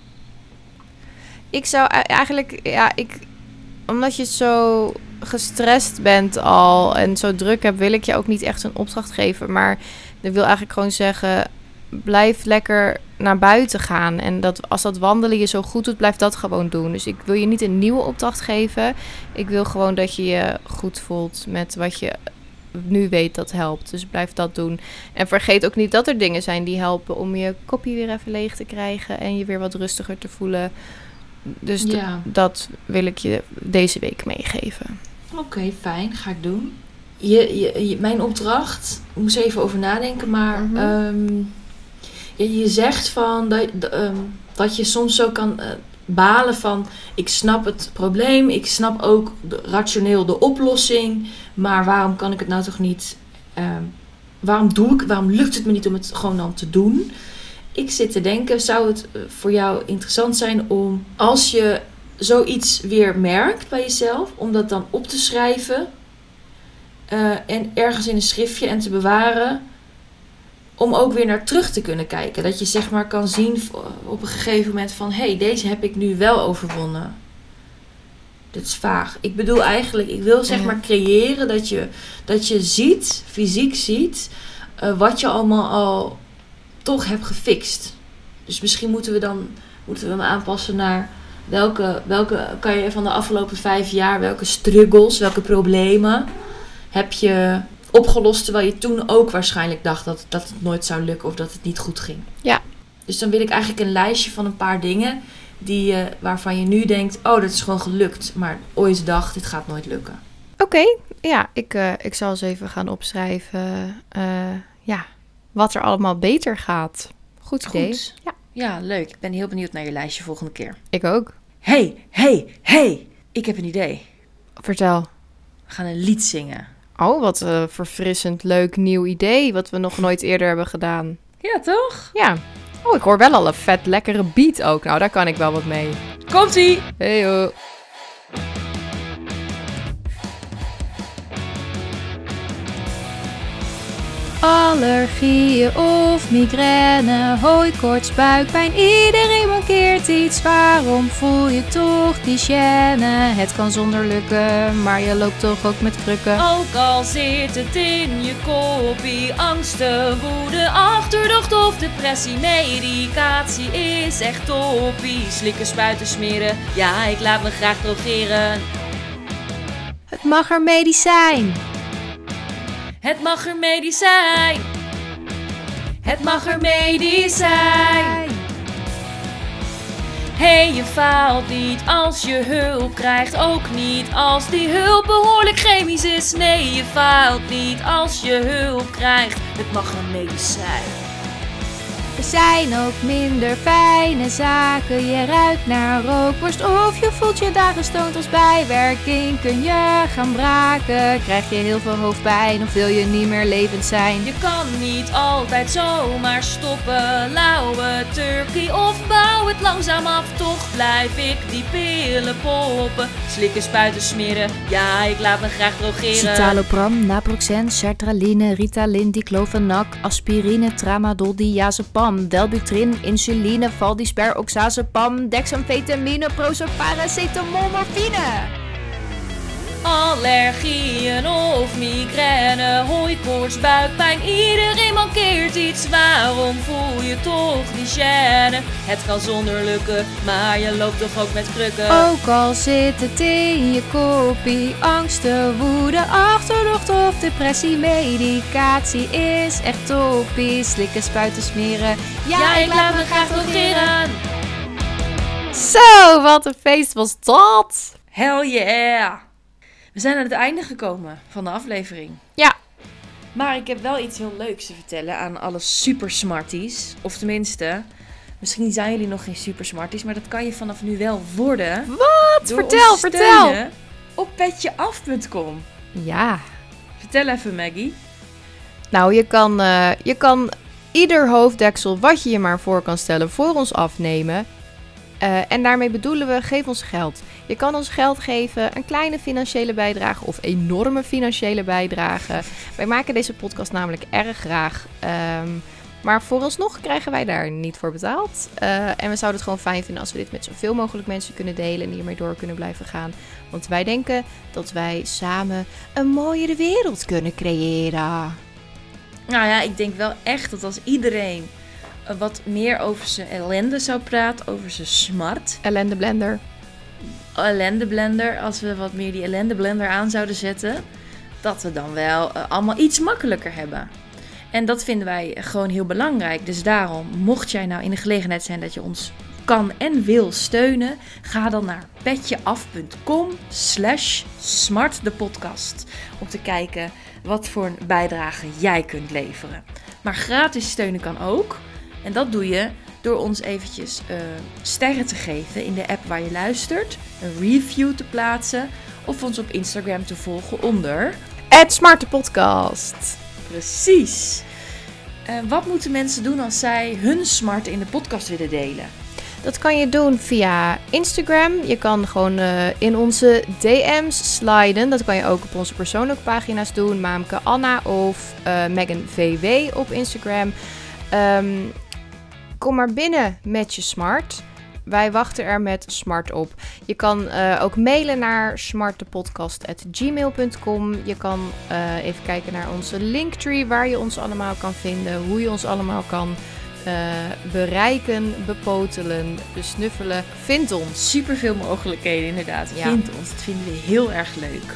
Speaker 3: Ik zou eigenlijk, ja, ik... Omdat je zo gestrest bent al en zo druk hebt, wil ik je ook niet echt een opdracht geven. Maar ik wil eigenlijk gewoon zeggen, blijf lekker naar buiten gaan. En dat als dat wandelen je zo goed doet, blijf dat gewoon doen. Dus ik wil je niet een nieuwe opdracht geven. Ik wil gewoon dat je je goed voelt met wat je nu weet dat helpt. Dus blijf dat doen. En vergeet ook niet dat er dingen zijn die helpen om je kopje weer even leeg te krijgen en je weer wat rustiger te voelen. Dus
Speaker 2: ja.
Speaker 3: d- dat wil ik je deze week meegeven.
Speaker 2: Oké, okay, fijn. Ga ik doen. Je, je, je, mijn opdracht, ik moest even over nadenken, maar mm-hmm. um, je, je zegt van dat, um, dat je soms zo kan uh, balen van ik snap het probleem, ik snap ook de, rationeel de oplossing, maar waarom kan ik het nou toch niet, um, waarom doe ik, waarom lukt het me niet om het gewoon dan te doen? Ik zit te denken, zou het voor jou interessant zijn om, als je zoiets weer merkt bij jezelf, om dat dan op te schrijven uh, en ergens in een schriftje en te bewaren, om ook weer naar terug te kunnen kijken. Dat je zeg maar kan zien op een gegeven moment van, hé, hey, deze heb ik nu wel overwonnen. Dat is vaag. Ik bedoel eigenlijk, ik wil zeg maar creëren dat je, dat je ziet, fysiek ziet, uh, wat je allemaal al toch heb gefixt. Dus misschien moeten we dan moeten we hem aanpassen naar welke, welke kan je van de afgelopen vijf jaar, welke struggles, welke problemen heb je opgelost, terwijl je toen ook waarschijnlijk dacht dat, dat het nooit zou lukken of dat het niet goed ging.
Speaker 3: Ja,
Speaker 2: Dus dan wil ik eigenlijk een lijstje van een paar dingen die, uh, waarvan je nu denkt, oh, dat is gewoon gelukt. Maar ooit dacht, dit gaat nooit lukken.
Speaker 3: Oké, okay, ja, ik, uh, ik zal eens even gaan opschrijven uh, ja, wat er allemaal beter gaat. Goed idee.
Speaker 2: Goed. Ja. ja, leuk. Ik ben heel benieuwd naar je lijstje volgende keer.
Speaker 3: Ik ook.
Speaker 2: Hey, hey, hey. Ik heb een idee.
Speaker 3: Vertel.
Speaker 2: We gaan een lied zingen.
Speaker 3: Oh, wat een verfrissend leuk nieuw idee, wat we nog nooit eerder hebben gedaan.
Speaker 2: Ja, toch?
Speaker 3: Ja. Oh, ik hoor wel al een vet lekkere beat ook. Nou, daar kan ik wel wat mee.
Speaker 2: Komt-ie!
Speaker 3: Hey ho. Allergieën of migraine, hooikoorts, buikpijn, iedereen mankeert iets. Waarom voel je toch die gêne? Het kan zonder lukken, maar je loopt toch ook met krukken.
Speaker 2: Ook al zit het in je koppie, angsten, woede, achterdocht of depressie. Medicatie is echt toppie, slikken, spuiten, smeren, ja, ik laat me graag drogeren.
Speaker 3: Het mag er medicijn.
Speaker 2: Het mag er medicijn. Het mag er medicijn. Hey, je faalt niet als je hulp krijgt. Ook niet als die hulp behoorlijk chemisch is. Nee, je faalt niet als je hulp krijgt. Het mag er medicijn.
Speaker 3: Er zijn ook minder fijne zaken. Je ruikt naar rookworst of je voelt je dagen stoned als bijwerking. Kun je gaan braken? Krijg je heel veel hoofdpijn of wil je niet meer levend zijn?
Speaker 2: Je kan niet altijd zomaar stoppen. Lauwe turkey of bouw het langzaam af. Toch blijf ik die pillen poppen. Slikken, spuiten, smeren. Ja, ik laat me graag drogeren.
Speaker 3: Citalopram, naproxen, sertraline, ritalin, diclofenac, aspirine, tramadol, diazepam, Wellbutrin, insuline, valdisper, oxazepam, dexamfetamine, prozac, paracetamol, morfine.
Speaker 2: Allergieën of migraine, hooikoorts, buikpijn, iedereen mankeert iets. Waarom voel je toch die gêne? Het kan zonder lukken, maar je loopt toch ook met krukken.
Speaker 3: Ook al zit het in je koppie, angsten, woede, achterdocht of depressie. Medicatie is echt toppie, slikken, spuiten, smeren.
Speaker 2: Ja, ja ik, ik laat me graag drogeren.
Speaker 3: Zo, wat een feest was dat!
Speaker 2: Hell yeah! We zijn aan het einde gekomen van de aflevering.
Speaker 3: Ja.
Speaker 2: Maar ik heb wel iets heel leuks te vertellen aan alle super smarties. Of tenminste, misschien zijn jullie nog geen super smarties, maar dat kan je vanaf nu wel worden.
Speaker 3: Wat?
Speaker 2: Door
Speaker 3: vertel,
Speaker 2: ons
Speaker 3: vertel.
Speaker 2: Op petjeaf punt com.
Speaker 3: Ja.
Speaker 2: Vertel even, Maggie.
Speaker 3: Nou, je kan, uh, je kan ieder hoofddeksel wat je je maar voor kan stellen voor ons afnemen. Uh, en daarmee bedoelen we, geef ons geld. Je kan ons geld geven, een kleine financiële bijdrage of enorme financiële bijdrage. Wij maken deze podcast namelijk erg graag. Um, maar vooralsnog krijgen wij daar niet voor betaald. Uh, en we zouden het gewoon fijn vinden als we dit met zoveel mogelijk mensen kunnen delen en hiermee door kunnen blijven gaan. Want wij denken dat wij samen een mooiere wereld kunnen creëren.
Speaker 2: Nou ja, ik denk wel echt dat als iedereen wat meer over zijn ellende zou praten, over zijn smart.
Speaker 3: Ellendeblender.
Speaker 2: Ellendeblender, als we wat meer die ellendeblender aan zouden zetten, dat we dan wel uh, allemaal iets makkelijker hebben. En dat vinden wij gewoon heel belangrijk. Dus daarom, mocht jij nou in de gelegenheid zijn dat je ons kan en wil steunen, ga dan naar petjeaf.com slash smartdepodcast om te kijken wat voor een bijdrage jij kunt leveren. Maar gratis steunen kan ook. En dat doe je door ons eventjes uh, sterren te geven in de app waar je luistert, een review te plaatsen of ons op Instagram te volgen onder
Speaker 3: at smartdepodcast.
Speaker 2: Precies. Uh, wat moeten mensen doen als zij hun smart in de podcast willen delen?
Speaker 3: Dat kan je doen via Instagram. Je kan gewoon uh, in onze D M's sliden. Dat kan je ook op onze persoonlijke pagina's doen. Maamke Anna of uh, Megan V W op Instagram. Um, kom maar binnen met je smart. Wij wachten er met smart op. Je kan uh, ook mailen naar smartdepodcast at gmail dot com. Je kan uh, even kijken naar onze linktree, waar je ons allemaal kan vinden. Hoe je ons allemaal kan uh, bereiken, bepotelen, besnuffelen. Vind ons.
Speaker 2: Super veel mogelijkheden inderdaad.
Speaker 3: Ja.
Speaker 2: Vind ons. Dat vinden we heel erg leuk.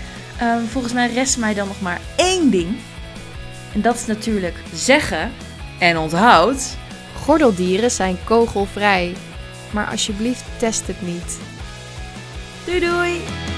Speaker 2: Um, volgens mij rest mij dan nog maar één ding. En dat is natuurlijk zeggen en onthoud.
Speaker 3: Gordeldieren zijn kogelvrij. Maar alsjeblieft test het niet.
Speaker 2: Doei doei!